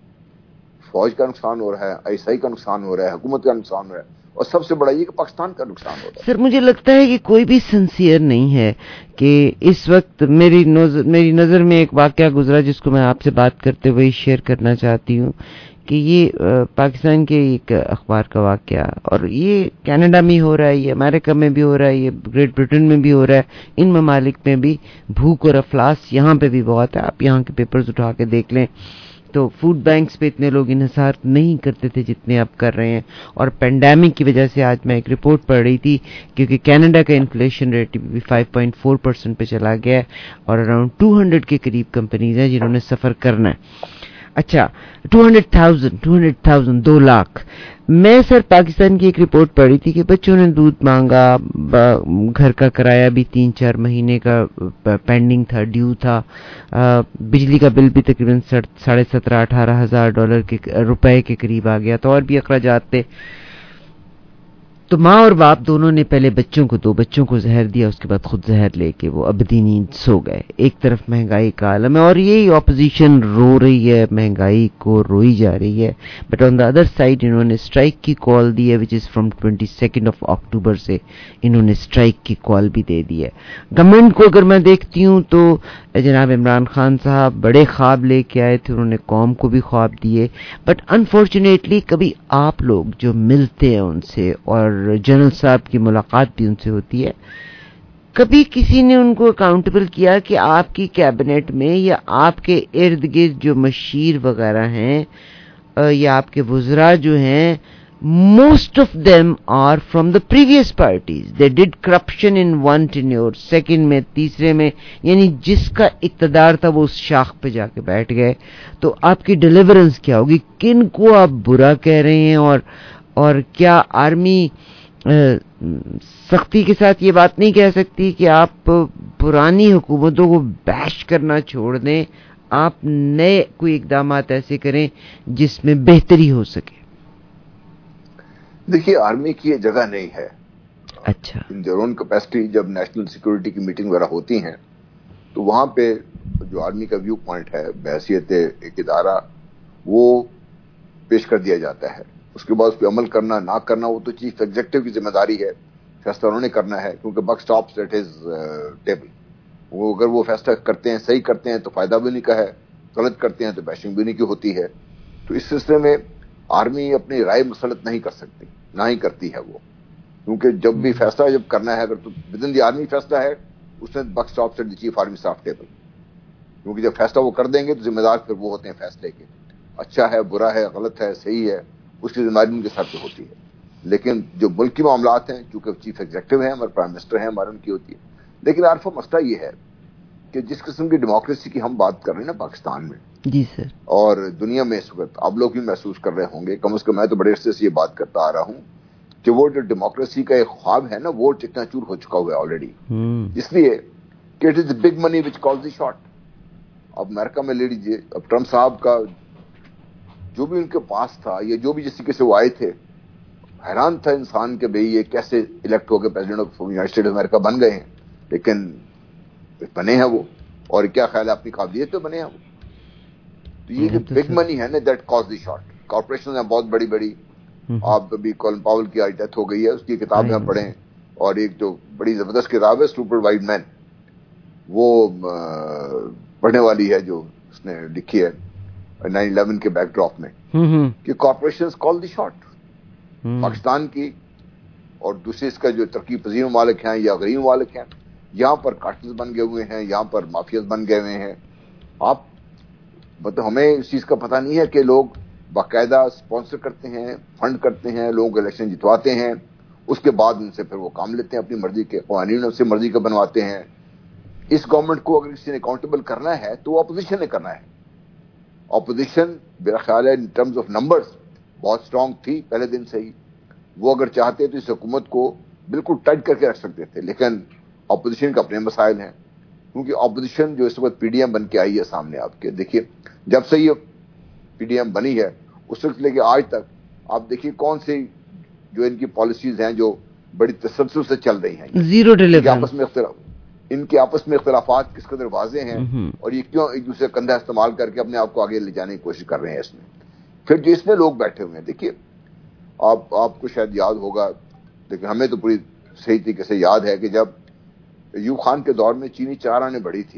فوج کا نقصان ہو رہا ہے, آئی ایس آئی کا نقصان ہو رہا ہے, حکومت کا نقصان ہو رہا ہے, اور سب سے بڑا یہ کہ پاکستان کا نقصان ہو رہا ہے. سر مجھے لگتا ہے کہ کوئی بھی سنسیئر نہیں ہے کہ اس وقت میری نظر میری نظر میں ایک واقعہ گزرا جس کو میں آپ سے بات کرتے ہوئے شیئر کرنا چاہتی ہوں کہ یہ پاکستان کے ایک اخبار کا واقعہ, اور یہ کینیڈا میں ہو رہا ہے, یہ امریکہ میں بھی ہو رہا ہے, یہ گریٹ برٹن میں بھی ہو رہا ہے, ان ممالک میں بھی بھوک اور افلاس یہاں پہ بھی بہت ہے. آپ یہاں کے پیپرز اٹھا کے دیکھ لیں تو فوڈ بینکس پہ اتنے لوگ انحصار نہیں کرتے تھے جتنے اب کر رہے ہیں, اور پینڈیمک کی وجہ سے آج میں ایک رپورٹ پڑھ رہی تھی کیونکہ کینیڈا کا انفلیشن ریٹ بھی فائیو پوائنٹ فور پرسینٹ پہ چلا گیا ہے, اور اراؤنڈ ٹو ہنڈریڈ کے قریب کمپنیز ہیں جنہوں نے سفر کرنا ہے. اچھا two hundred thousand two hundred thousand دو لاکھ. میں سر پاکستان کی ایک رپورٹ پڑھی تھی کہ بچوں نے دودھ مانگا, گھر کا کرایہ بھی تین چار مہینے کا پینڈنگ تھا, ڈیو تھا, بجلی کا بل بھی تقریباً ساڑھے سترہ اٹھارہ ہزار ڈالر کے روپے کے قریب آ گیا, تو اور بھی اخراجات تھے. تو ماں اور باپ دونوں نے پہلے بچوں کو دو بچوں کو زہر دیا, اس کے بعد خود زہر لے کے وہ ابدی نیند سو گئے. ایک طرف مہنگائی کا عالم ہے اور یہی اپوزیشن رو رہی ہے, مہنگائی کو روئی جا رہی ہے, but on the other side انہوں نے اسٹرائک کی کال دی ہے which is from twenty second of October سے انہوں نے اسٹرائک کی کال بھی دے دی ہے. گورنمنٹ کو اگر میں دیکھتی ہوں تو جناب عمران خان صاحب بڑے خواب لے کے آئے تھے, انہوں نے قوم کو بھی خواب دیے, بٹ انفارچونیٹلی کبھی آپ لوگ جو ملتے ہیں ان سے اور جنرل صاحب کی ملاقات بھی ان سے ہوتی ہے کبھی کسی نے ان کو اکاؤنٹیبل کیا کہ آپ کی کیبنٹ میں یا آپ کے ارد گرد جو مشیر وغیرہ ہیں یا آپ کے وزراء جو ہیں, most of them are from the previous parties. They did corruption in one tenure, second میں, تیسرے میں, یعنی جس کا اقتدار تھا وہ اس شاخ پہ جا کے بیٹھ گئے. تو آپ کی ڈیلیورنس کیا ہوگی؟ کن کو آپ برا کہہ رہے ہیں؟ اور اور کیا آرمی سختی کے ساتھ یہ بات نہیں کہہ سکتی کہ آپ پرانی حکومتوں کو بیش کرنا چھوڑ دیں, آپ نئے کوئی اقدامات ایسے کریں جس میں بہتری ہو سکے؟ دیکھیے, آرمی کی یہ جگہ نہیں ہے. اچھا. ان دیئر اون کیپیسٹی جب نیشنل سیکورٹی کی میٹنگ وغیرہ ہوتی ہیں تو وہاں پہ جو آرمی کا ویو پوائنٹ ہے بحیثیت ایک ادارہ وہ پیش کر دیا جاتا ہے. اس کے بعد اس پہ عمل کرنا نہ کرنا وہ تو چیف ایگزیکٹو کی ذمہ داری ہے, فیصلہ انہوں نے کرنا ہے, کیونکہ buck stops at his table. وہ اگر وہ فیصلہ کرتے ہیں, صحیح کرتے ہیں تو فائدہ بھی نہیں کا ہے, غلط کرتے ہیں تو بیشنگ بھی نہیں کی ہوتی ہے. تو اس سلسلے میں آرمی اپنی رائے مسلط نہیں کر سکتی, نہ ہی کرتی ہے وہ, کیونکہ جب بھی فیصلہ جب کرنا ہے اگر تو ود ان دی آرمی فیصلہ ہے, اس نے بک اسٹاپ سے the chief army staff table, کیونکہ جب فیصلہ وہ کر دیں گے تو ذمہ دار پھر وہ ہوتے ہیں فیصلے کے. اچھا ہے, برا ہے, غلط ہے, صحیح ہے, اس کی ذمہ داری ان کے ساتھ پہ ہوتی ہے. لیکن جو ملکی معاملات ہیں, چونکہ چیف ایگزیکٹو ہیں ہمارے, پرائم منسٹر ہیں ہمارے, ان کی ہوتی ہے. لیکن عارفہ مسئلہ یہ ہے کہ جس قسم کی ڈیموکریسی کی ہم بات کر رہے ہیں نا پاکستان میں, جی سر, اور دنیا میں اس وقت آپ لوگ بھی محسوس کر رہے ہوں گے, کم از کم میں تو بڑے عرصے سے یہ بات کرتا آ رہا ہوں کہ وہ جو ڈیموکریسی کا ایک خواب ہے نا وہ چکنا چور ہو چکا ہوا ہے آلریڈی. اس لیے کہ it is the big money which calls the shot. اب امریکہ میں لے لیجیے, اب ٹرمپ صاحب کا جو بھی ان کے پاس تھا, یہ جو بھی جس طریقے سے وہ آئے تھے, حیران تھا انسان کہ بھئی یہ کیسے الیکٹ ہو کے president of United States of America بن گئے ہیں. لیکن بنے ہیں وہ, اور کیا خیال ہے اپنی قابلیت پہ بنے ہیں وہ. تو یہ جو بگ منی ہے نا that calls the shot. Corporation ہیں بہت بڑی بڑی, آپ ابھی کولن پاول کی آج ڈیتھ ہو گئی ہے, اس کی کتاب میں پڑھیں, اور ایک جو بڑی زبردست کتاب ہے سپر وائڈ مین, وہ پڑھنے والی ہے, جو اس نے لکھی ہے نائن الیون کے بیک ڈراپ میں, کہ corporation call the shot. Pakistan کی اور دوسرے اس کا جو ترقی پذیر ممالک ہیں یا غریب ممالک ہیں, یہاں پر کارٹلز بن گئے ہوئے ہیں, یہاں پر مافیاز بن گئے ہوئے ہیں. آپ مطلب ہمیں اس چیز کا پتہ نہیں ہے کہ لوگ باقاعدہ اسپانسر کرتے ہیں, فنڈ کرتے ہیں, لوگوں کو الیکشن جتواتے ہیں, اس کے بعد ان سے پھر وہ کام لیتے ہیں اپنی مرضی کے, قوانین ان سے مرضی کا بنواتے ہیں. اس گورنمنٹ کو اگر کسی نے اکاؤنٹیبل کرنا ہے تو وہ اپوزیشن نے کرنا ہے. اپوزیشن میرا خیال ہے ان ٹرمز آف نمبرز بہت اسٹرانگ تھی پہلے دن سے ہی. وہ اگر چاہتے تو اس حکومت کو بالکل ٹائٹ کر کے رکھ سکتے تھے, لیکن اپوزیشن کا اپنے مسائل ہیں, کیونکہ اپوزیشن جو اس وقت پی ڈی ایم بن کے آئی ہے سامنے آپ کے, دیکھیے جب سے یہ پی ڈی ایم بنی ہے اس وقت لے کے آج تک آپ دیکھیے کون سی جو ان کی پالیسیز ہیں جو بڑی تسلسل سے چل رہی ہیں, زیرو ڈیلیورنس, آپس میں اختلاف, ان کے آپس میں اختلافات کس قدر واضح ہیں, اور یہ کیوں ایک دوسرے کا کندھا استعمال کر کے اپنے آپ کو آگے لے جانے کی کوشش کر رہے ہیں اس میں. پھر جو اس میں لوگ بیٹھے ہوئے ہیں, دیکھیے آپ آپ کو شاید یاد ہوگا, لیکن ہمیں تو پوری صحیح طریقے سے یاد ہے کہ جب ایوب خان کے دور میں چینی چار آنے بڑھی تھی,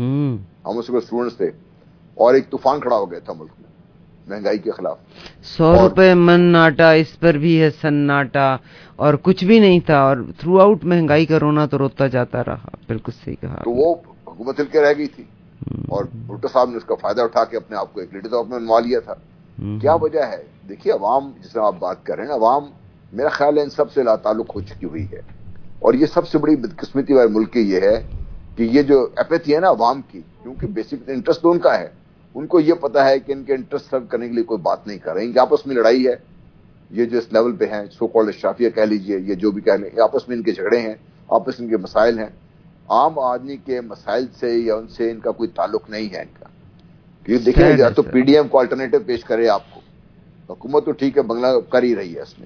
ہم اس وقت اسٹوڈنٹس تھے, اور ایک طوفان کھڑا ہو گیا تھا ملک میں مہنگائی کے خلاف. سو روپے من آٹا, اس پر بھی ہے سناٹا, اور کچھ بھی نہیں تھا, اور تھرو آؤٹ مہنگائی کا رونا تو روتا جاتا رہا. بالکل صحیح کہا. تو وہ حکومت ہل کے رہ گئی تھی, اور بھٹو صاحب نے اس کا فائدہ اٹھا کے اپنے آپ کو ایک لیڈر طور میں بنوا لیا تھا. کیا وجہ ہے؟ دیکھیے عوام جس طرح آپ بات کر رہے ہیں نا, عوام میرا خیال ہے ان سب سے لا تعلق ہو چکی ہوئی ہے, اور یہ سب سے بڑی بدقسمتی والے ملک کی یہ ہے کہ یہ جو اپیتھی ہے نا عوام کی, کیونکہ بیسک انٹرسٹ تو ان کا ہے, ان کو یہ پتا ہے کہ ان کے انٹرسٹ سرو کرنے کے لیے کوئی بات نہیں کر رہے ہیں, کہ آپس میں لڑائی ہے, یہ جو اس لیول پہ ہیں سو کالڈ اشرافیہ کہہ لیجیے, یہ جو بھی کہہ لیں, آپس میں ان کے جھگڑے ہیں, آپس میں ان کے مسائل ہیں. عام آدمی کے مسائل سے یا ان سے ان کا کوئی تعلق نہیں ہے ان کا. یہ دیکھیں, یا تو پی ڈی ایم کو الٹرنیٹو پیش کرے آپ کو, حکومت تو ٹھیک ہے بنگلہ کر ہی رہی ہے, اس میں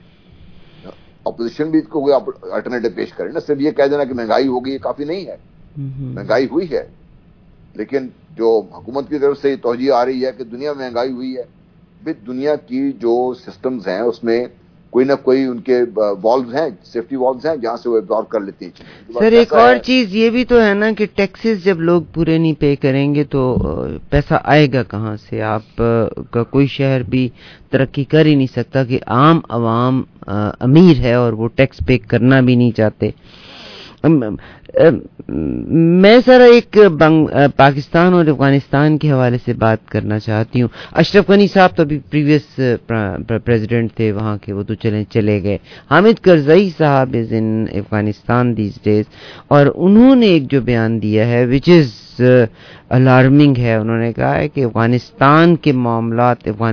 اپوزیشن بھی کو کوئی الٹرنیٹو پیش کرے نا. صرف یہ کہہ دینا کہ مہنگائی ہوگی یہ کافی نہیں ہے, مہنگائی ہوئی ہے, لیکن جو حکومت کی طرف سے توجہ آ رہی ہے کہ دنیا میں مہنگائی ہوئی ہے, بھی دنیا کی جو سسٹمز ہیں اس میں کوئی نہ کوئی ان کے والوز ہیں, سیفٹی والوز ہیں جہاں سے وہ ایبزارب کر لیتی ہیں. سر ایک اور چیز یہ بھی تو ہے نا کہ ٹیکسز جب لوگ پورے نہیں پے کریں گے تو پیسہ آئے گا کہاں سے؟ آپ کا کوئی شہر بھی ترقی کر ہی نہیں سکتا کہ عام عوام امیر ہے اور وہ ٹیکس پے کرنا بھی نہیں چاہتے. میں ذرا ایک پاکستان اور افغانستان کے حوالے سے بات کرنا چاہتی ہوں. اشرف غنی صاحب تو ابھی پریویس پریزیڈنٹ تھے وہاں کے, وہ تو چلے چلے گئے. حامد کرزئی صاحب is in Afghanistan these days, اور انہوں نے ایک جو بیان دیا ہے وچ از الارمنگ ہے. انہوں نے کہا ہے کہ افغانستان کے معاملات